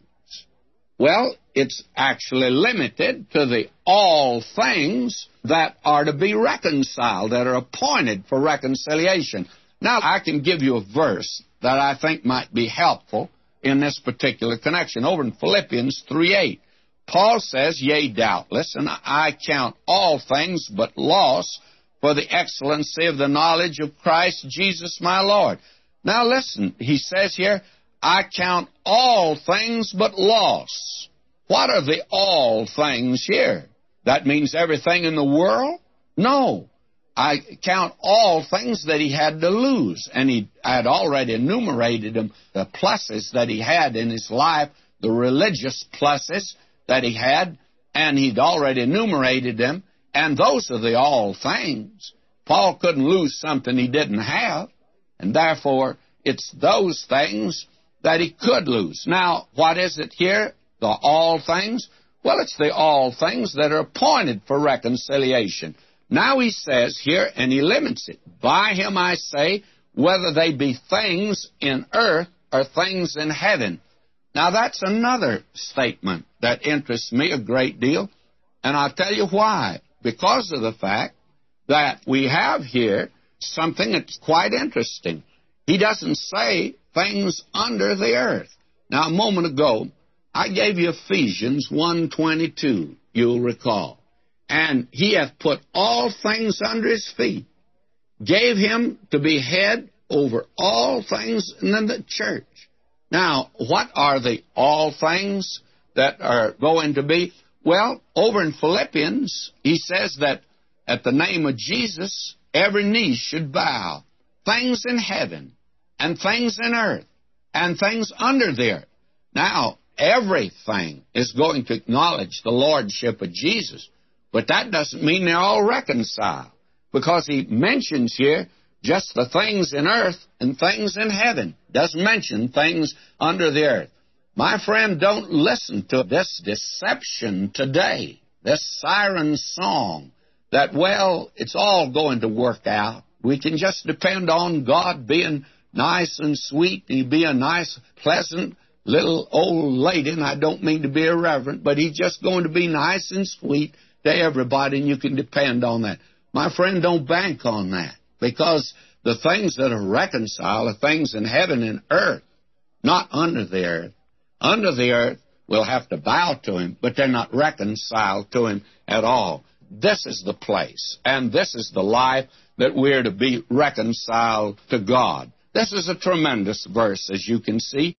Well, it's actually limited to the all things that are to be reconciled, that are appointed for reconciliation. Now, I can give you a verse that I think might be helpful in this particular connection. Over in Philippians three eight, Paul says, yea, doubtless, and I count all things but loss for the excellency of the knowledge of Christ Jesus my Lord. Now listen, he says here, I count all things but loss. What are the all things here? That means everything in the world? No. I count all things that he had to lose. And he I had already enumerated them, the pluses that he had in his life, the religious pluses that he had, and he'd already enumerated them, and those are the all things. Paul couldn't lose something he didn't have, and therefore it's those things that he could lose. Now, what is it here, the all things? Well, it's the all things that are appointed for reconciliation. Now he says here, and he limits it, by him I say, whether they be things in earth or things in heaven. Now that's another statement that interests me a great deal, and I'll tell you why. Because of the fact that we have here something that's quite interesting. He doesn't say things under the earth. Now, a moment ago, I gave you Ephesians one twenty-two, you'll recall. And he hath put all things under his feet, gave him to be head over all things in the church. Now, what are the all things that are going to be? Well, over in Philippians, he says that at the name of Jesus, every knee should bow. Things in heaven, and things in earth, and things under the earth. Now, everything is going to acknowledge the lordship of Jesus, but that doesn't mean they're all reconciled, because he mentions here just the things in earth and things in heaven. Doesn't mention things under the earth. My friend, don't listen to this deception today, this siren song, that, well, it's all going to work out. We can just depend on God being nice and sweet. He'd be a nice, pleasant little old lady, and I don't mean to be irreverent, but he's just going to be nice and sweet to everybody, and you can depend on that. My friend, don't bank on that, because the things that are reconciled are things in heaven and earth, not under the earth. Under the earth, we'll have to bow to him, but they're not reconciled to him at all. This is the place, and this is the life that we're to be reconciled to God. This is a tremendous verse, as you can see.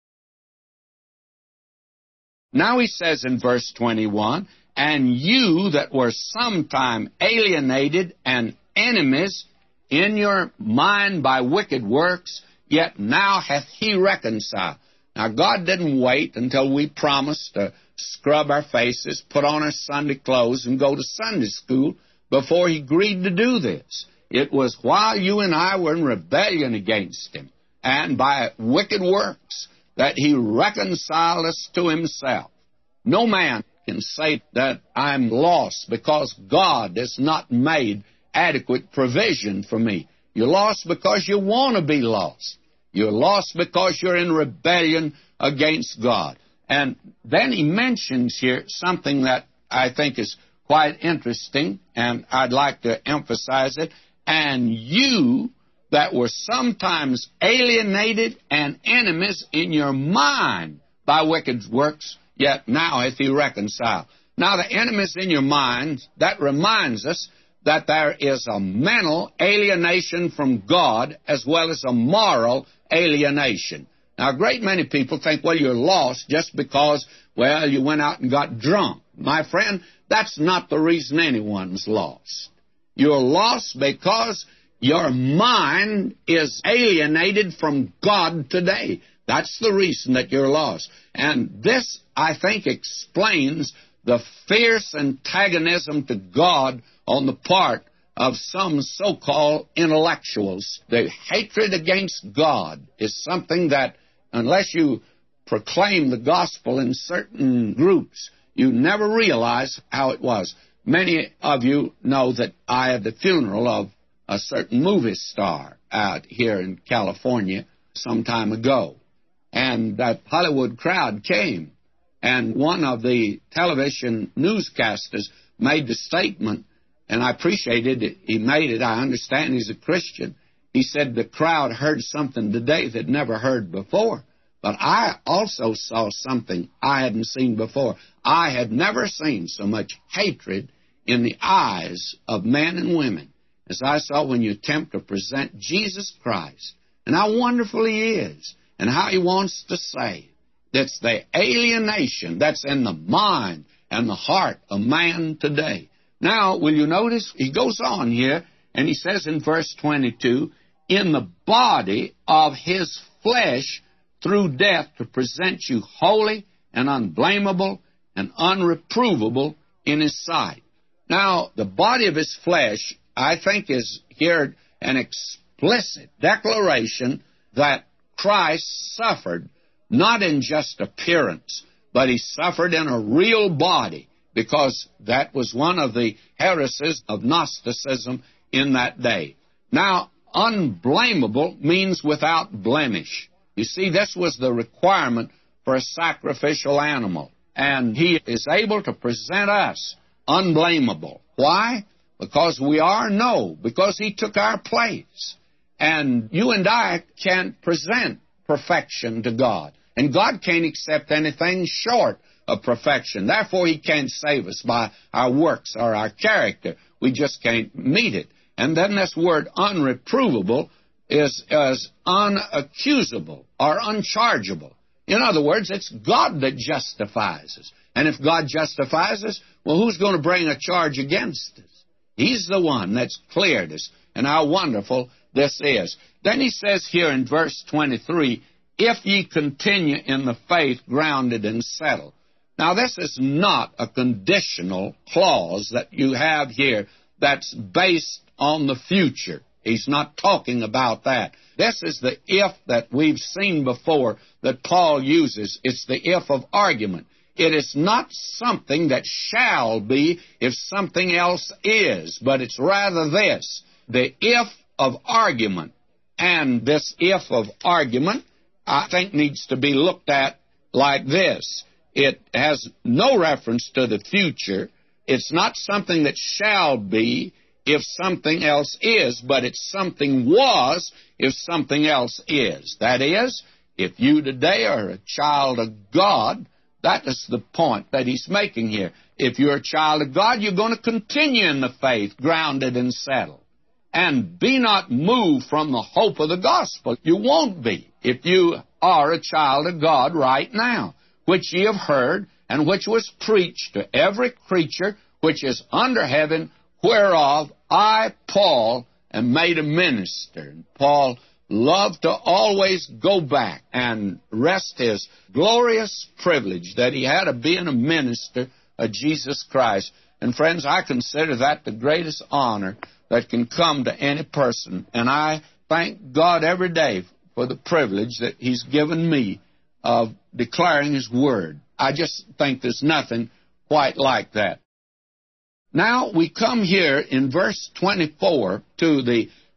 Now he says in verse twenty-one, and you that were sometime alienated and enemies in your mind by wicked works, yet now hath he reconciled. Now, God didn't wait until we promised to scrub our faces, put on our Sunday clothes, and go to Sunday school before he agreed to do this. It was while you and I were in rebellion against him, and by wicked works, that he reconciled us to himself. No man can say that I'm lost because God has not made adequate provision for me. You're lost because you want to be lost. You're lost because you're in rebellion against God. And then he mentions here something that I think is quite interesting, and I'd like to emphasize it. And you that were sometimes alienated and enemies in your mind by wicked works, yet now hath he reconciled. Now, the enemies in your mind, that reminds us that there is a mental alienation from God as well as a moral alienation. Now, a great many people think, well, you're lost just because, well, you went out and got drunk. My friend, that's not the reason anyone's lost. You're lost because your mind is alienated from God today. That's the reason that you're lost. And this, I think, explains the fierce antagonism to God on the part of some so-called intellectuals. The hatred against God is something that, unless you proclaim the gospel in certain groups, you never realize how it was. Many of you know that I had the funeral of a certain movie star out here in California some time ago. And that Hollywood crowd came, and one of the television newscasters made the statement, and I appreciated it. He made it. I understand he's a Christian. He said the crowd heard something today they'd never heard before. But I also saw something I hadn't seen before. I had never seen so much hatred in the eyes of men and women as I saw when you attempt to present Jesus Christ, and how wonderful He is, and how He wants to save. That's the alienation that's in the mind and the heart of man today. Now, will you notice, he goes on here, and he says in verse twenty-two, in the body of His flesh through death to present you holy and unblameable and unreprovable in His sight. Now, the body of His flesh, I think, is here an explicit declaration that Christ suffered not in just appearance, but He suffered in a real body, because that was one of the heresies of Gnosticism in that day. Now, unblameable means without blemish. You see, this was the requirement for a sacrificial animal, and He is able to present us unblameable. Why? Because we are? No, because He took our place. And you and I can't present perfection to God. And God can't accept anything short of perfection. Therefore, He can't save us by our works or our character. We just can't meet it. And then this word unreprovable is, is unaccusable or unchargeable. In other words, it's God that justifies us. And if God justifies us, well, who's going to bring a charge against us? He's the one that's cleared us. And how wonderful this is. Then he says here in verse twenty-three, if ye continue in the faith, grounded and settled. Now, this is not a conditional clause that you have here that's based on the future. He's not talking about that. This is the if that we've seen before that Paul uses. It's the if of argument. It is not something that shall be if something else is, but it's rather this, the if of argument. And this if of argument, I think, needs to be looked at like this. It has no reference to the future. It's not something that shall be if something else is, but it's something was if something else is. That is, if you today are a child of God, that is the point that he's making here. If you're a child of God, you're going to continue in the faith, grounded and settled. And be not moved from the hope of the gospel. You won't be if you are a child of God right now, which ye have heard, and which was preached to every creature which is under heaven, whereof I, Paul, am made a minister. And Paul loved to always go back and rest his glorious privilege that he had of being a minister of Jesus Christ. And friends, I consider that the greatest honor that can come to any person. And I thank God every day for the privilege that He's given me of declaring His Word. I just think there's nothing quite like that. Now we come here in verse twenty-four to the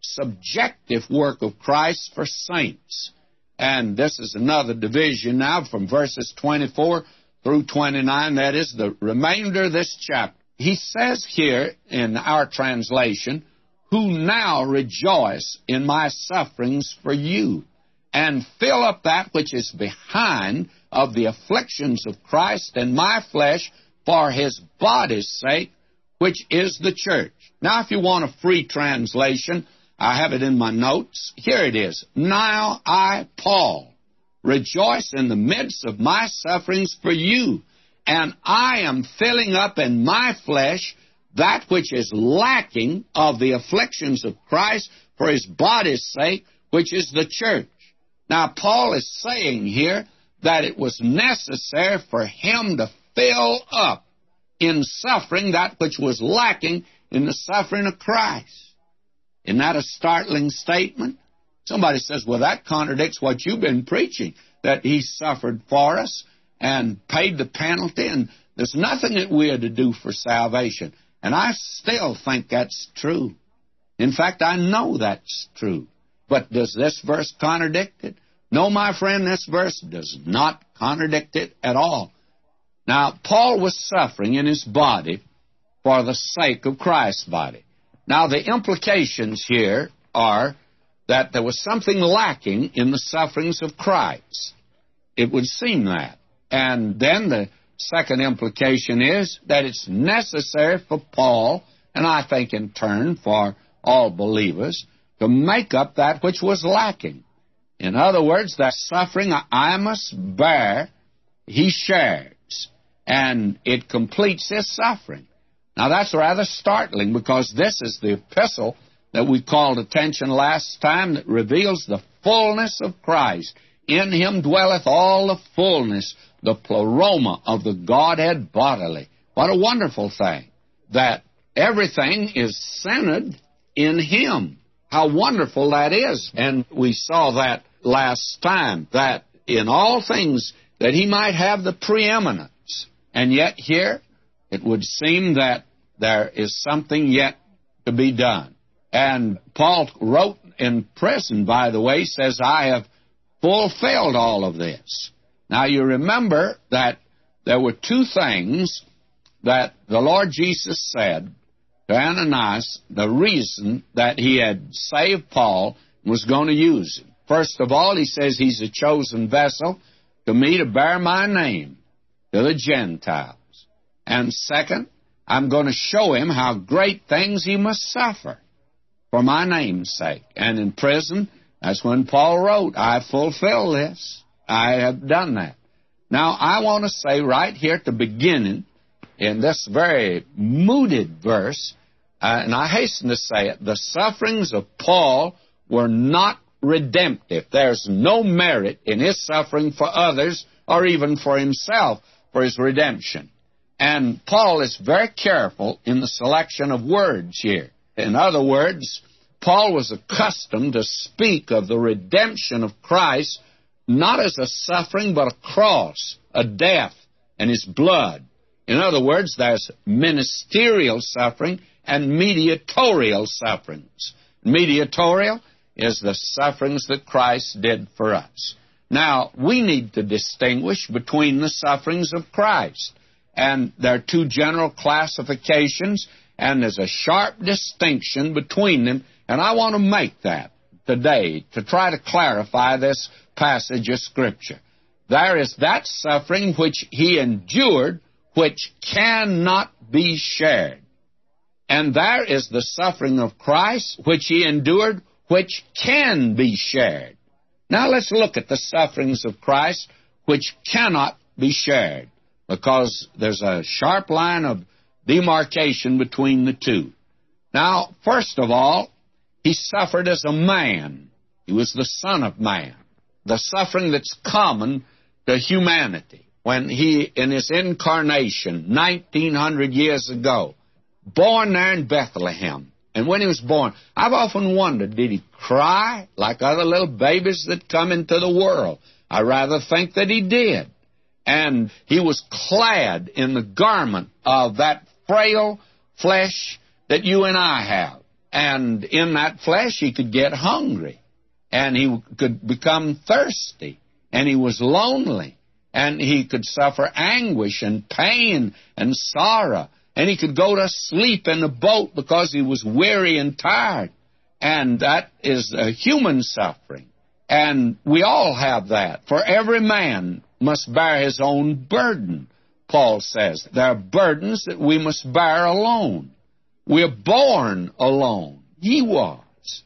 subjective work of Christ for saints. And this is another division now from verses twenty-four through twenty-nine. That is the remainder of this chapter. He says here in our translation, who now rejoice in my sufferings for you, and fill up that which is behind of the afflictions of Christ in my flesh for his body's sake, which is the church. Now, if you want a free translation, I have it in my notes. Here it is. Now I, Paul, rejoice in the midst of my sufferings for you, and I am filling up in my flesh that which is lacking of the afflictions of Christ for his body's sake, which is the church. Now, Paul is saying here that it was necessary for him to fill up in suffering that which was lacking in the suffering of Christ. Isn't that a startling statement? Somebody says, well, that contradicts what you've been preaching, that he suffered for us and paid the penalty, and there's nothing that we are to do for salvation. And I still think that's true. In fact, I know that's true. But does this verse contradict it? No, my friend, this verse does not contradict it at all. Now, Paul was suffering in his body for the sake of Christ's body. Now, the implications here are that there was something lacking in the sufferings of Christ. It would seem that. And then the second implication is that it's necessary for Paul, and I think in turn for all believers, to make up that which was lacking. In other words, that suffering I must bear, he shares, and it completes his suffering. Now, that's rather startling, because this is the epistle that we called attention last time that reveals the fullness of Christ. In him dwelleth all the fullness, the pleroma of the Godhead bodily. What a wonderful thing, that everything is centered in him. How wonderful that is. And we saw that last time, that in all things that he might have the preeminence. And yet here, it would seem that there is something yet to be done. And Paul wrote in prison, by the way, says, I have fulfilled all of this. Now, you remember that there were two things that the Lord Jesus said to Ananias, the reason that he had saved Paul was going to use him. First of all, he says he's a chosen vessel to me to bear my name to the Gentiles. And second, I'm going to show him how great things he must suffer for my name's sake. And in prison, that's when Paul wrote, I fulfill this. I have done that. Now, I want to say right here at the beginning, in this very mooted verse, uh, and I hasten to say it, the sufferings of Paul were not redemptive. There's no merit in his suffering for others or even for himself for his redemption. And Paul is very careful in the selection of words here. In other words, Paul was accustomed to speak of the redemption of Christ not as a suffering, but a cross, a death, and his blood. In other words, there's ministerial suffering and mediatorial sufferings. Mediatorial is the sufferings that Christ did for us. Now, we need to distinguish between the sufferings of Christ. And there are two general classifications, and there's a sharp distinction between them, and I want to make that today to try to clarify this passage of Scripture. There is that suffering which he endured, which cannot be shared. And there is the suffering of Christ, which he endured, which can be shared. Now let's look at the sufferings of Christ, which cannot be shared, because there's a sharp line of demarcation between the two. Now, first of all, he suffered as a man. He was the Son of Man. The suffering that's common to humanity. When he, in his incarnation, nineteen hundred years ago, born there in Bethlehem, and when he was born, I've often wondered, did he cry like other little babies that come into the world? I rather think that he did. And he was clad in the garment of that frail flesh that you and I have. And in that flesh, he could get hungry, and he could become thirsty, and he was lonely, and he could suffer anguish and pain and sorrow, and he could go to sleep in the boat because he was weary and tired. And that is a human suffering. And we all have that. For every man must bear his own burden, Paul says. There are burdens that we must bear alone. We're born alone. He was.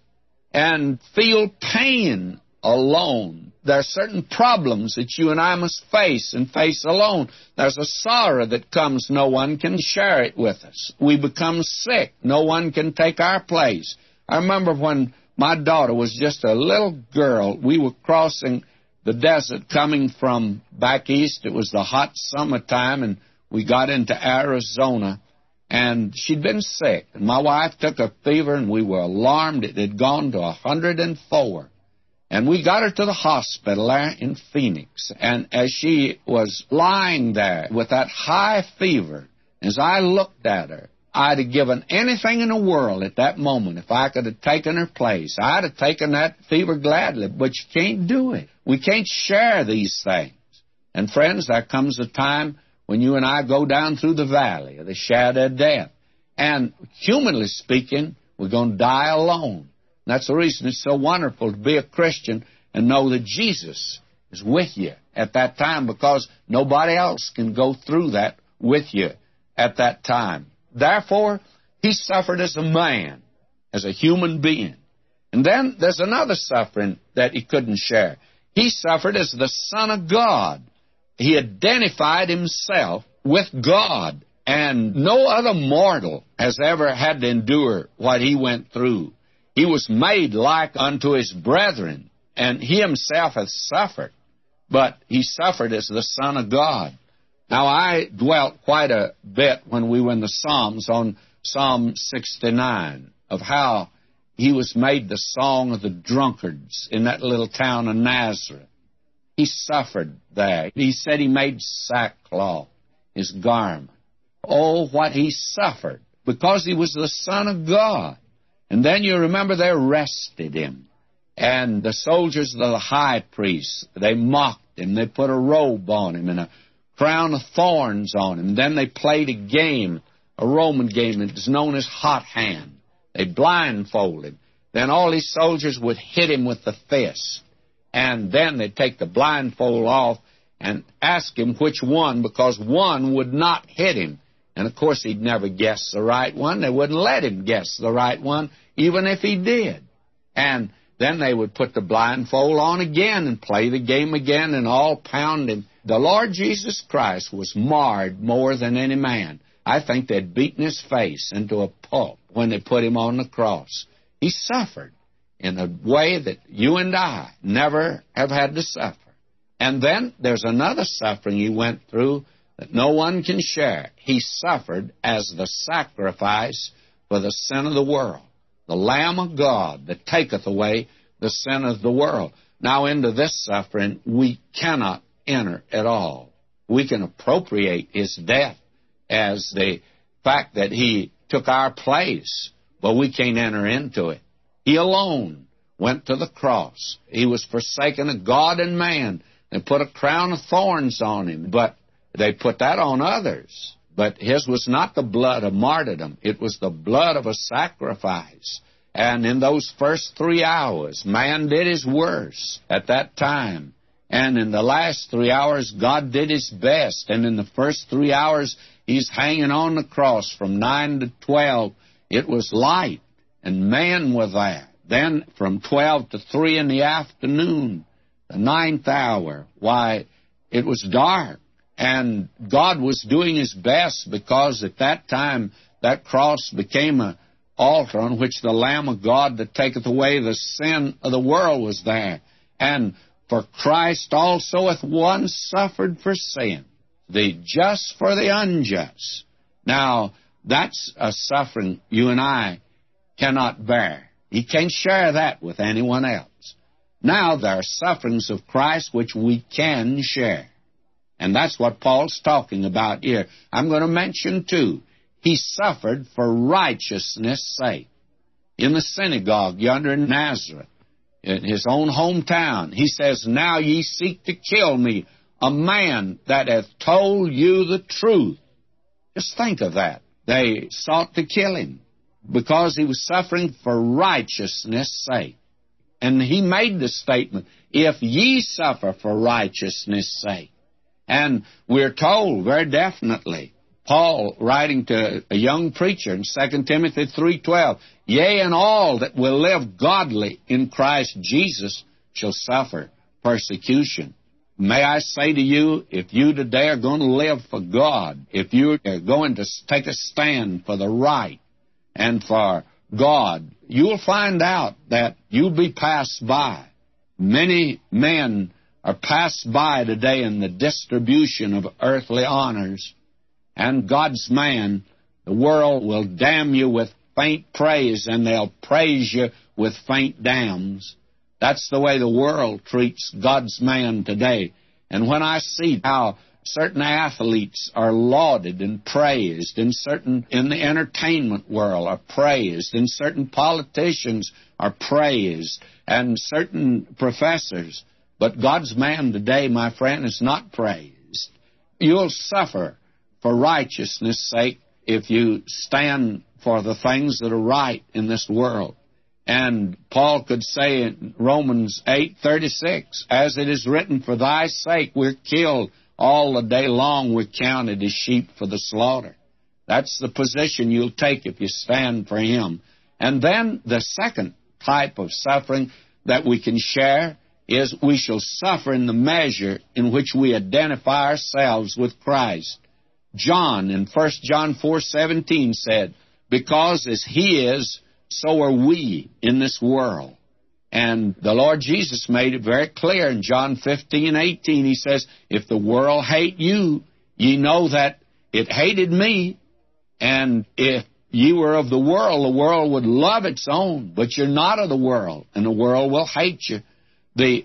And feel pain alone. There are certain problems that you and I must face and face alone. There's a sorrow that comes. No one can share it with us. We become sick. No one can take our place. I remember when my daughter was just a little girl, we were crossing the desert coming from back east. It was the hot summertime, and we got into Arizona, and she'd been sick. And my wife took a fever, and we were alarmed. It had gone to one hundred four. And we got her to the hospital there in Phoenix. And as she was lying there with that high fever, as I looked at her, I'd have given anything in the world at that moment if I could have taken her place. I'd have taken that fever gladly, but you can't do it. We can't share these things. And friends, there comes a time when you and I go down through the valley of the shadow of death. And humanly speaking, we're going to die alone. And that's the reason it's so wonderful to be a Christian and know that Jesus is with you at that time, because nobody else can go through that with you at that time. Therefore, he suffered as a man, as a human being. And then there's another suffering that he couldn't share. He suffered as the Son of God. He identified himself with God, and no other mortal has ever had to endure what he went through. He was made like unto his brethren, and he himself hath suffered, but he suffered as the Son of God. Now, I dwelt quite a bit when we were in the Psalms on Psalm sixty-nine of how he was made the song of the drunkards in that little town of Nazareth. He suffered there. He said he made sackcloth his garment. Oh, what he suffered, because he was the Son of God. And then you remember they arrested him. And the soldiers of the high priest, they mocked him. They put a robe on him and a crown of thorns on him. Then they played a game, a Roman game that is known as hot hand. They blindfolded him. Then all these soldiers would hit him with the fist. And then they'd take the blindfold off and ask him which one, because one would not hit him. And, of course, he'd never guess the right one. They wouldn't let him guess the right one, even if he did. And then they would put the blindfold on again and play the game again and all pound him. The Lord Jesus Christ was marred more than any man. I think they'd beaten his face into a pulp when they put him on the cross. He suffered in a way that you and I never have had to suffer. And then there's another suffering he went through that no one can share. He suffered as the sacrifice for the sin of the world, the Lamb of God that taketh away the sin of the world. Now, into this suffering we cannot enter at all. We can appropriate his death as the fact that he took our place, but we can't enter into it. He alone went to the cross. He was forsaken of God and man. They put a crown of thorns on him, but they put that on others. But his was not the blood of martyrdom. It was the blood of a sacrifice. And in those first three hours, man did his worst at that time. And in the last three hours, God did his best. And in the first three hours, he's hanging on the cross from nine to twelve. It was light, and men were there. Then from twelve to three in the afternoon, the ninth hour, why, it was dark. And God was doing his best, because at that time that cross became an altar on which the Lamb of God that taketh away the sin of the world was there. And for Christ also hath once suffered for sin, the just for the unjust. Now, that's a suffering you and I cannot bear. He can't share that with anyone else. Now, there are sufferings of Christ which we can share. And that's what Paul's talking about here. I'm going to mention two. He suffered for righteousness' sake. in the synagogue yonder in Nazareth, in his own hometown. He says, now ye seek to kill me, a man that hath told you the truth. Just think of that. They sought to kill him because he was suffering for righteousness' sake. And he made the statement, if ye suffer for righteousness' sake. And we're told very definitely, Paul writing to a young preacher in Second Timothy three twelve, yea, and all that will live godly in Christ Jesus shall suffer persecution. May I say to you, if you today are going to live for God, if you are going to take a stand for the right and for God, you'll find out that you'll be passed by. Many men are passed by today in the distribution of earthly honors. And God's man, the world will damn you with faint praise, and they'll praise you with faint damns. That's the way the world treats God's man today. And when I see how certain athletes are lauded and praised, and certain in the entertainment world are praised, and certain politicians are praised, and certain professors, but God's man today, my friend, is not praised. You'll suffer for righteousness' sake if you stand for the things that are right in this world. And Paul could say in Romans eight thirty-six, as it is written, for thy sake we're killed all the day long, we're counted as sheep for the slaughter. That's the position you'll take if you stand for him. And then the second type of suffering that we can share is we shall suffer in the measure in which we identify ourselves with Christ. John in First John four seventeen said, because as he is, so are we in this world. And the Lord Jesus made it very clear in John fifteen eighteen. He says, if the world hate you, ye know that it hated me. And if ye were of the world, the world would love its own. But you're not of the world, and the world will hate you. The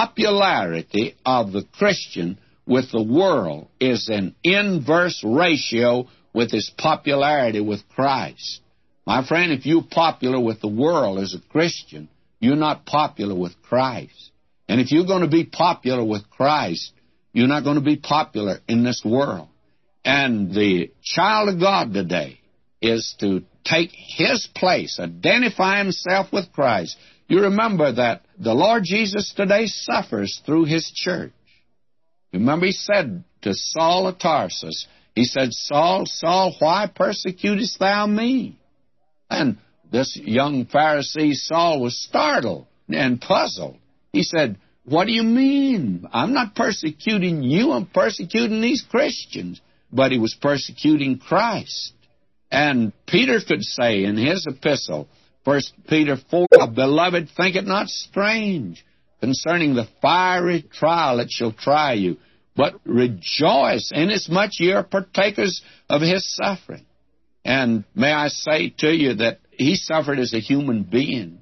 popularity of the Christian with the world is an inverse ratio with his popularity with Christ. My friend, if you're popular with the world as a Christian, you're not popular with Christ. And if you're going to be popular with Christ, you're not going to be popular in this world. And the child of God today is to take his place, identify himself with Christ. You remember that the Lord Jesus today suffers through his church. Remember, he said to Saul of Tarsus, he said, Saul, Saul, why persecutest thou me? And this young Pharisee, Saul, was startled and puzzled. He said, what do you mean? I'm not persecuting you, I'm persecuting these Christians. But he was persecuting Christ. And Peter could say in his epistle, First Peter four, beloved, think it not strange concerning the fiery trial that shall try you, but rejoice inasmuch ye are partakers of his suffering. And may I say to you that he suffered as a human being,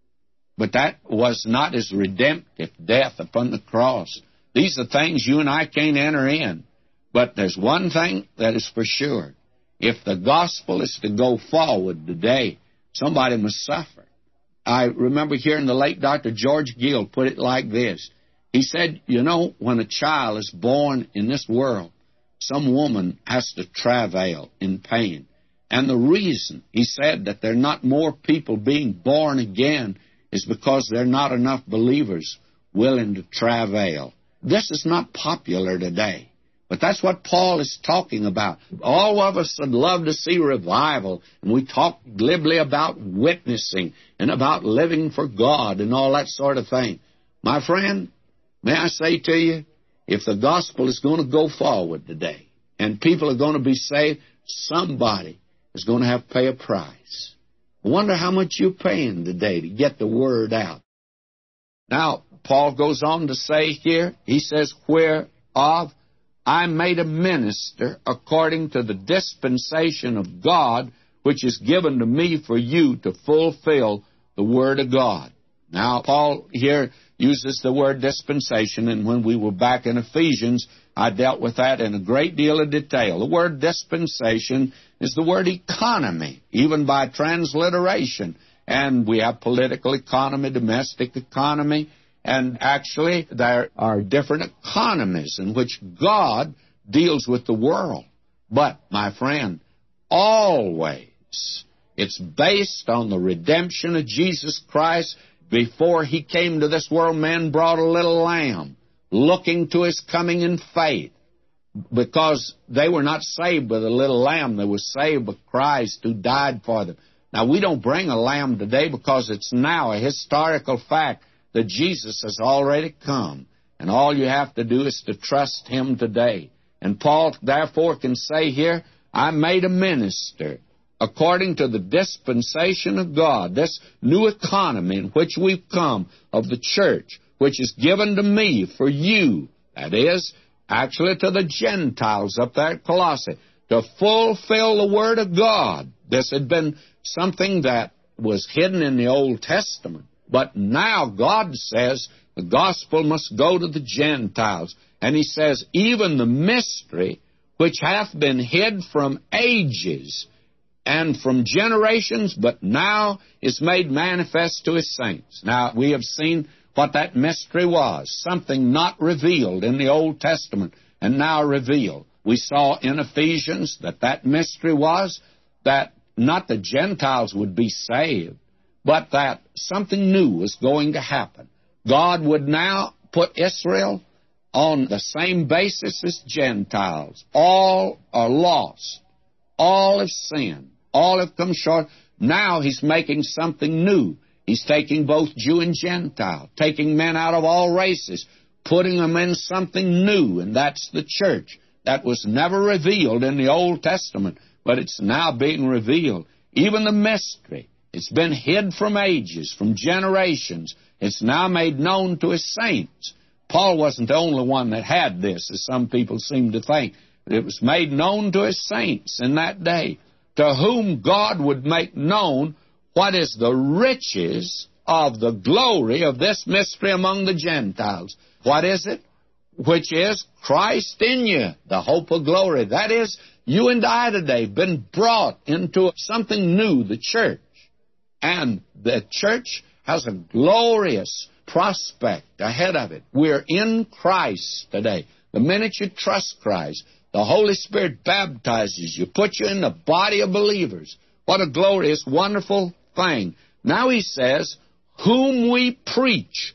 but that was not his redemptive death upon the cross. These are things you and I can't enter in. But there's one thing that is for sure. If the gospel is to go forward today, somebody must suffer. I remember hearing the late Doctor George Gill put it like this. He said, you know, when a child is born in this world, some woman has to travail in pain. And the reason, he said, that there are not more people being born again is because there are not enough believers willing to travail. This is not popular today. But that's what Paul is talking about. All of us would love to see revival, and we talk glibly about witnessing and about living for God and all that sort of thing. My friend, may I say to you, if the gospel is going to go forward today and people are going to be saved, somebody is going to have to pay a price. I wonder how much you're paying today to get the word out. Now, Paul goes on to say here, he says, whereof I made a minister according to the dispensation of God, which is given to me for you to fulfill the word of God. Now, Paul here uses the word dispensation, and when we were back in Ephesians, I dealt with that in a great deal of detail. The word dispensation is the word economy, even by transliteration. and we have political economy, domestic economy, and actually there are different economies in which God deals with the world. But, my friend, always it's based on the redemption of Jesus Christ. Before He came to this world, men brought a little lamb, looking to His coming in faith, because they were not saved with a little lamb. They were saved with Christ who died for them. Now, we don't bring a lamb today because it's now a historical fact that Jesus has already come, and all you have to do is to trust Him today. And Paul, therefore, can say here, I'm made a minister according to the dispensation of God, this new economy in which we've come of the church, which is given to me for you, that is, actually to the Gentiles up there at Colossae, to fulfill the Word of God. This had been something that was hidden in the Old Testament, but now God says the gospel must go to the Gentiles. And He says, even the mystery which hath been hid from ages and from generations, but now is made manifest to His saints. Now, we have seen what that mystery was, something not revealed in the Old Testament and now revealed. We saw in Ephesians that that mystery was that not the Gentiles would be saved, but that something new was going to happen. God would now put Israel on the same basis as Gentiles. All are lost. All have sinned. All have come short. Now He's making something new. He's taking both Jew and Gentile, taking men out of all races, putting them in something new, and that's the church. That was never revealed in the Old Testament, but it's now being revealed. Even the mystery, it's been hid from ages, from generations. It's now made known to His saints. Paul wasn't the only one that had this, as some people seem to think. It was made known to His saints in that day, to whom God would make known what is the riches of the glory of this mystery among the Gentiles. What is it? Which is Christ in you, the hope of glory. That is, you and I today have been brought into something new, the church. And the church has a glorious prospect ahead of it. We're in Christ today. The minute you trust Christ, the Holy Spirit baptizes you, puts you in the body of believers. What a glorious, wonderful thing. Now He says, whom we preach,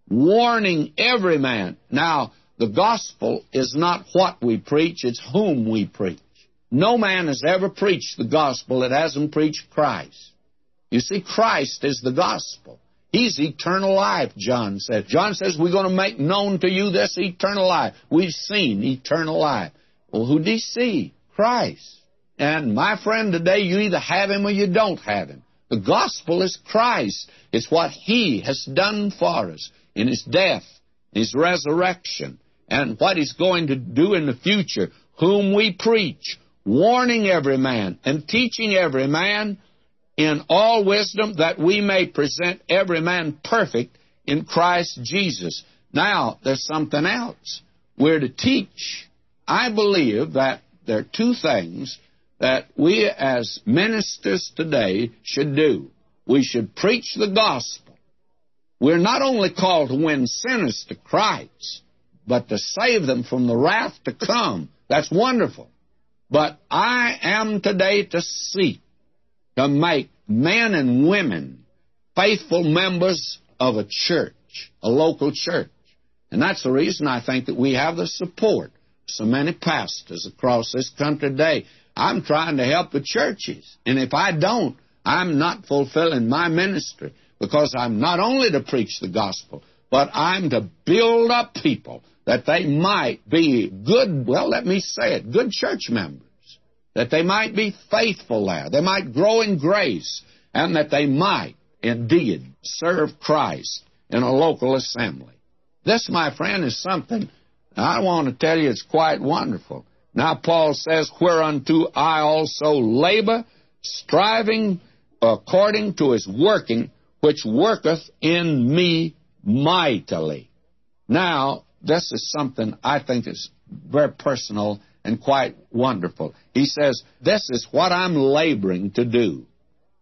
warning every man. Now, the gospel is not what we preach, it's whom we preach. No man has ever preached the gospel that hasn't preached Christ. You see, Christ is the gospel. He's eternal life, John said. John says, we're going to make known to you this eternal life. We've seen eternal life. Well, who did He see? Christ. And my friend, today you either have Him or you don't have Him. The gospel is Christ. It's what He has done for us in His death, His resurrection, and what He's going to do in the future, whom we preach, warning every man and teaching every man in all wisdom, that we may present every man perfect in Christ Jesus. Now, there's something else. We're to teach. I believe that there are two things that we as ministers today should do. We should preach the gospel. We're not only called to win sinners to Christ, but to save them from the wrath to come. That's wonderful. But I am today to seek to make men and women faithful members of a church, a local church. And that's the reason I think that we have the support of so many pastors across this country today. I'm trying to help the churches. And if I don't, I'm not fulfilling my ministry, because I'm not only to preach the gospel, but I'm to build up people that they might be good, well, let me say it, good church members, that they might be faithful there, they might grow in grace, and that they might indeed serve Christ in a local assembly. This, my friend, is something I want to tell you, it's quite wonderful. Now Paul says, whereunto I also labor, striving according to His working, which worketh in me mightily. Now, this is something I think is very personal and quite wonderful. He says, this is what I'm laboring to do.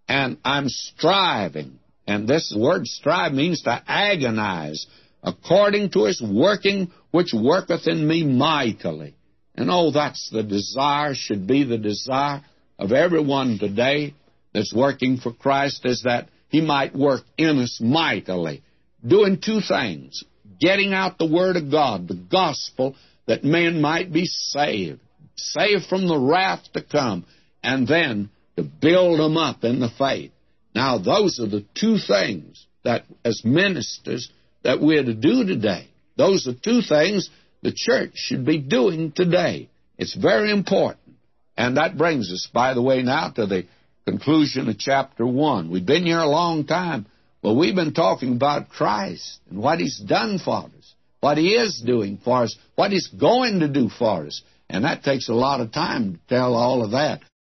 and I'm striving. And this word strive means to agonize, according to his working which worketh in me mightily. And oh, that's the desire, should be the desire of everyone today that's working for Christ, is that he might work in us mightily, doing two things: getting out the Word of God, the gospel, that men might be saved, saved from the wrath to come, and then to build them up in the faith. Now, those are the two things that, as ministers, that we're to do today. Those are two things the church should be doing today. It's very important. And that brings us, by the way, now to the conclusion of chapter one. We've been here a long time, but we've been talking about Christ and what he's done for us, what he is doing for us, what he's going to do for us. And that takes a lot of time to tell all of that.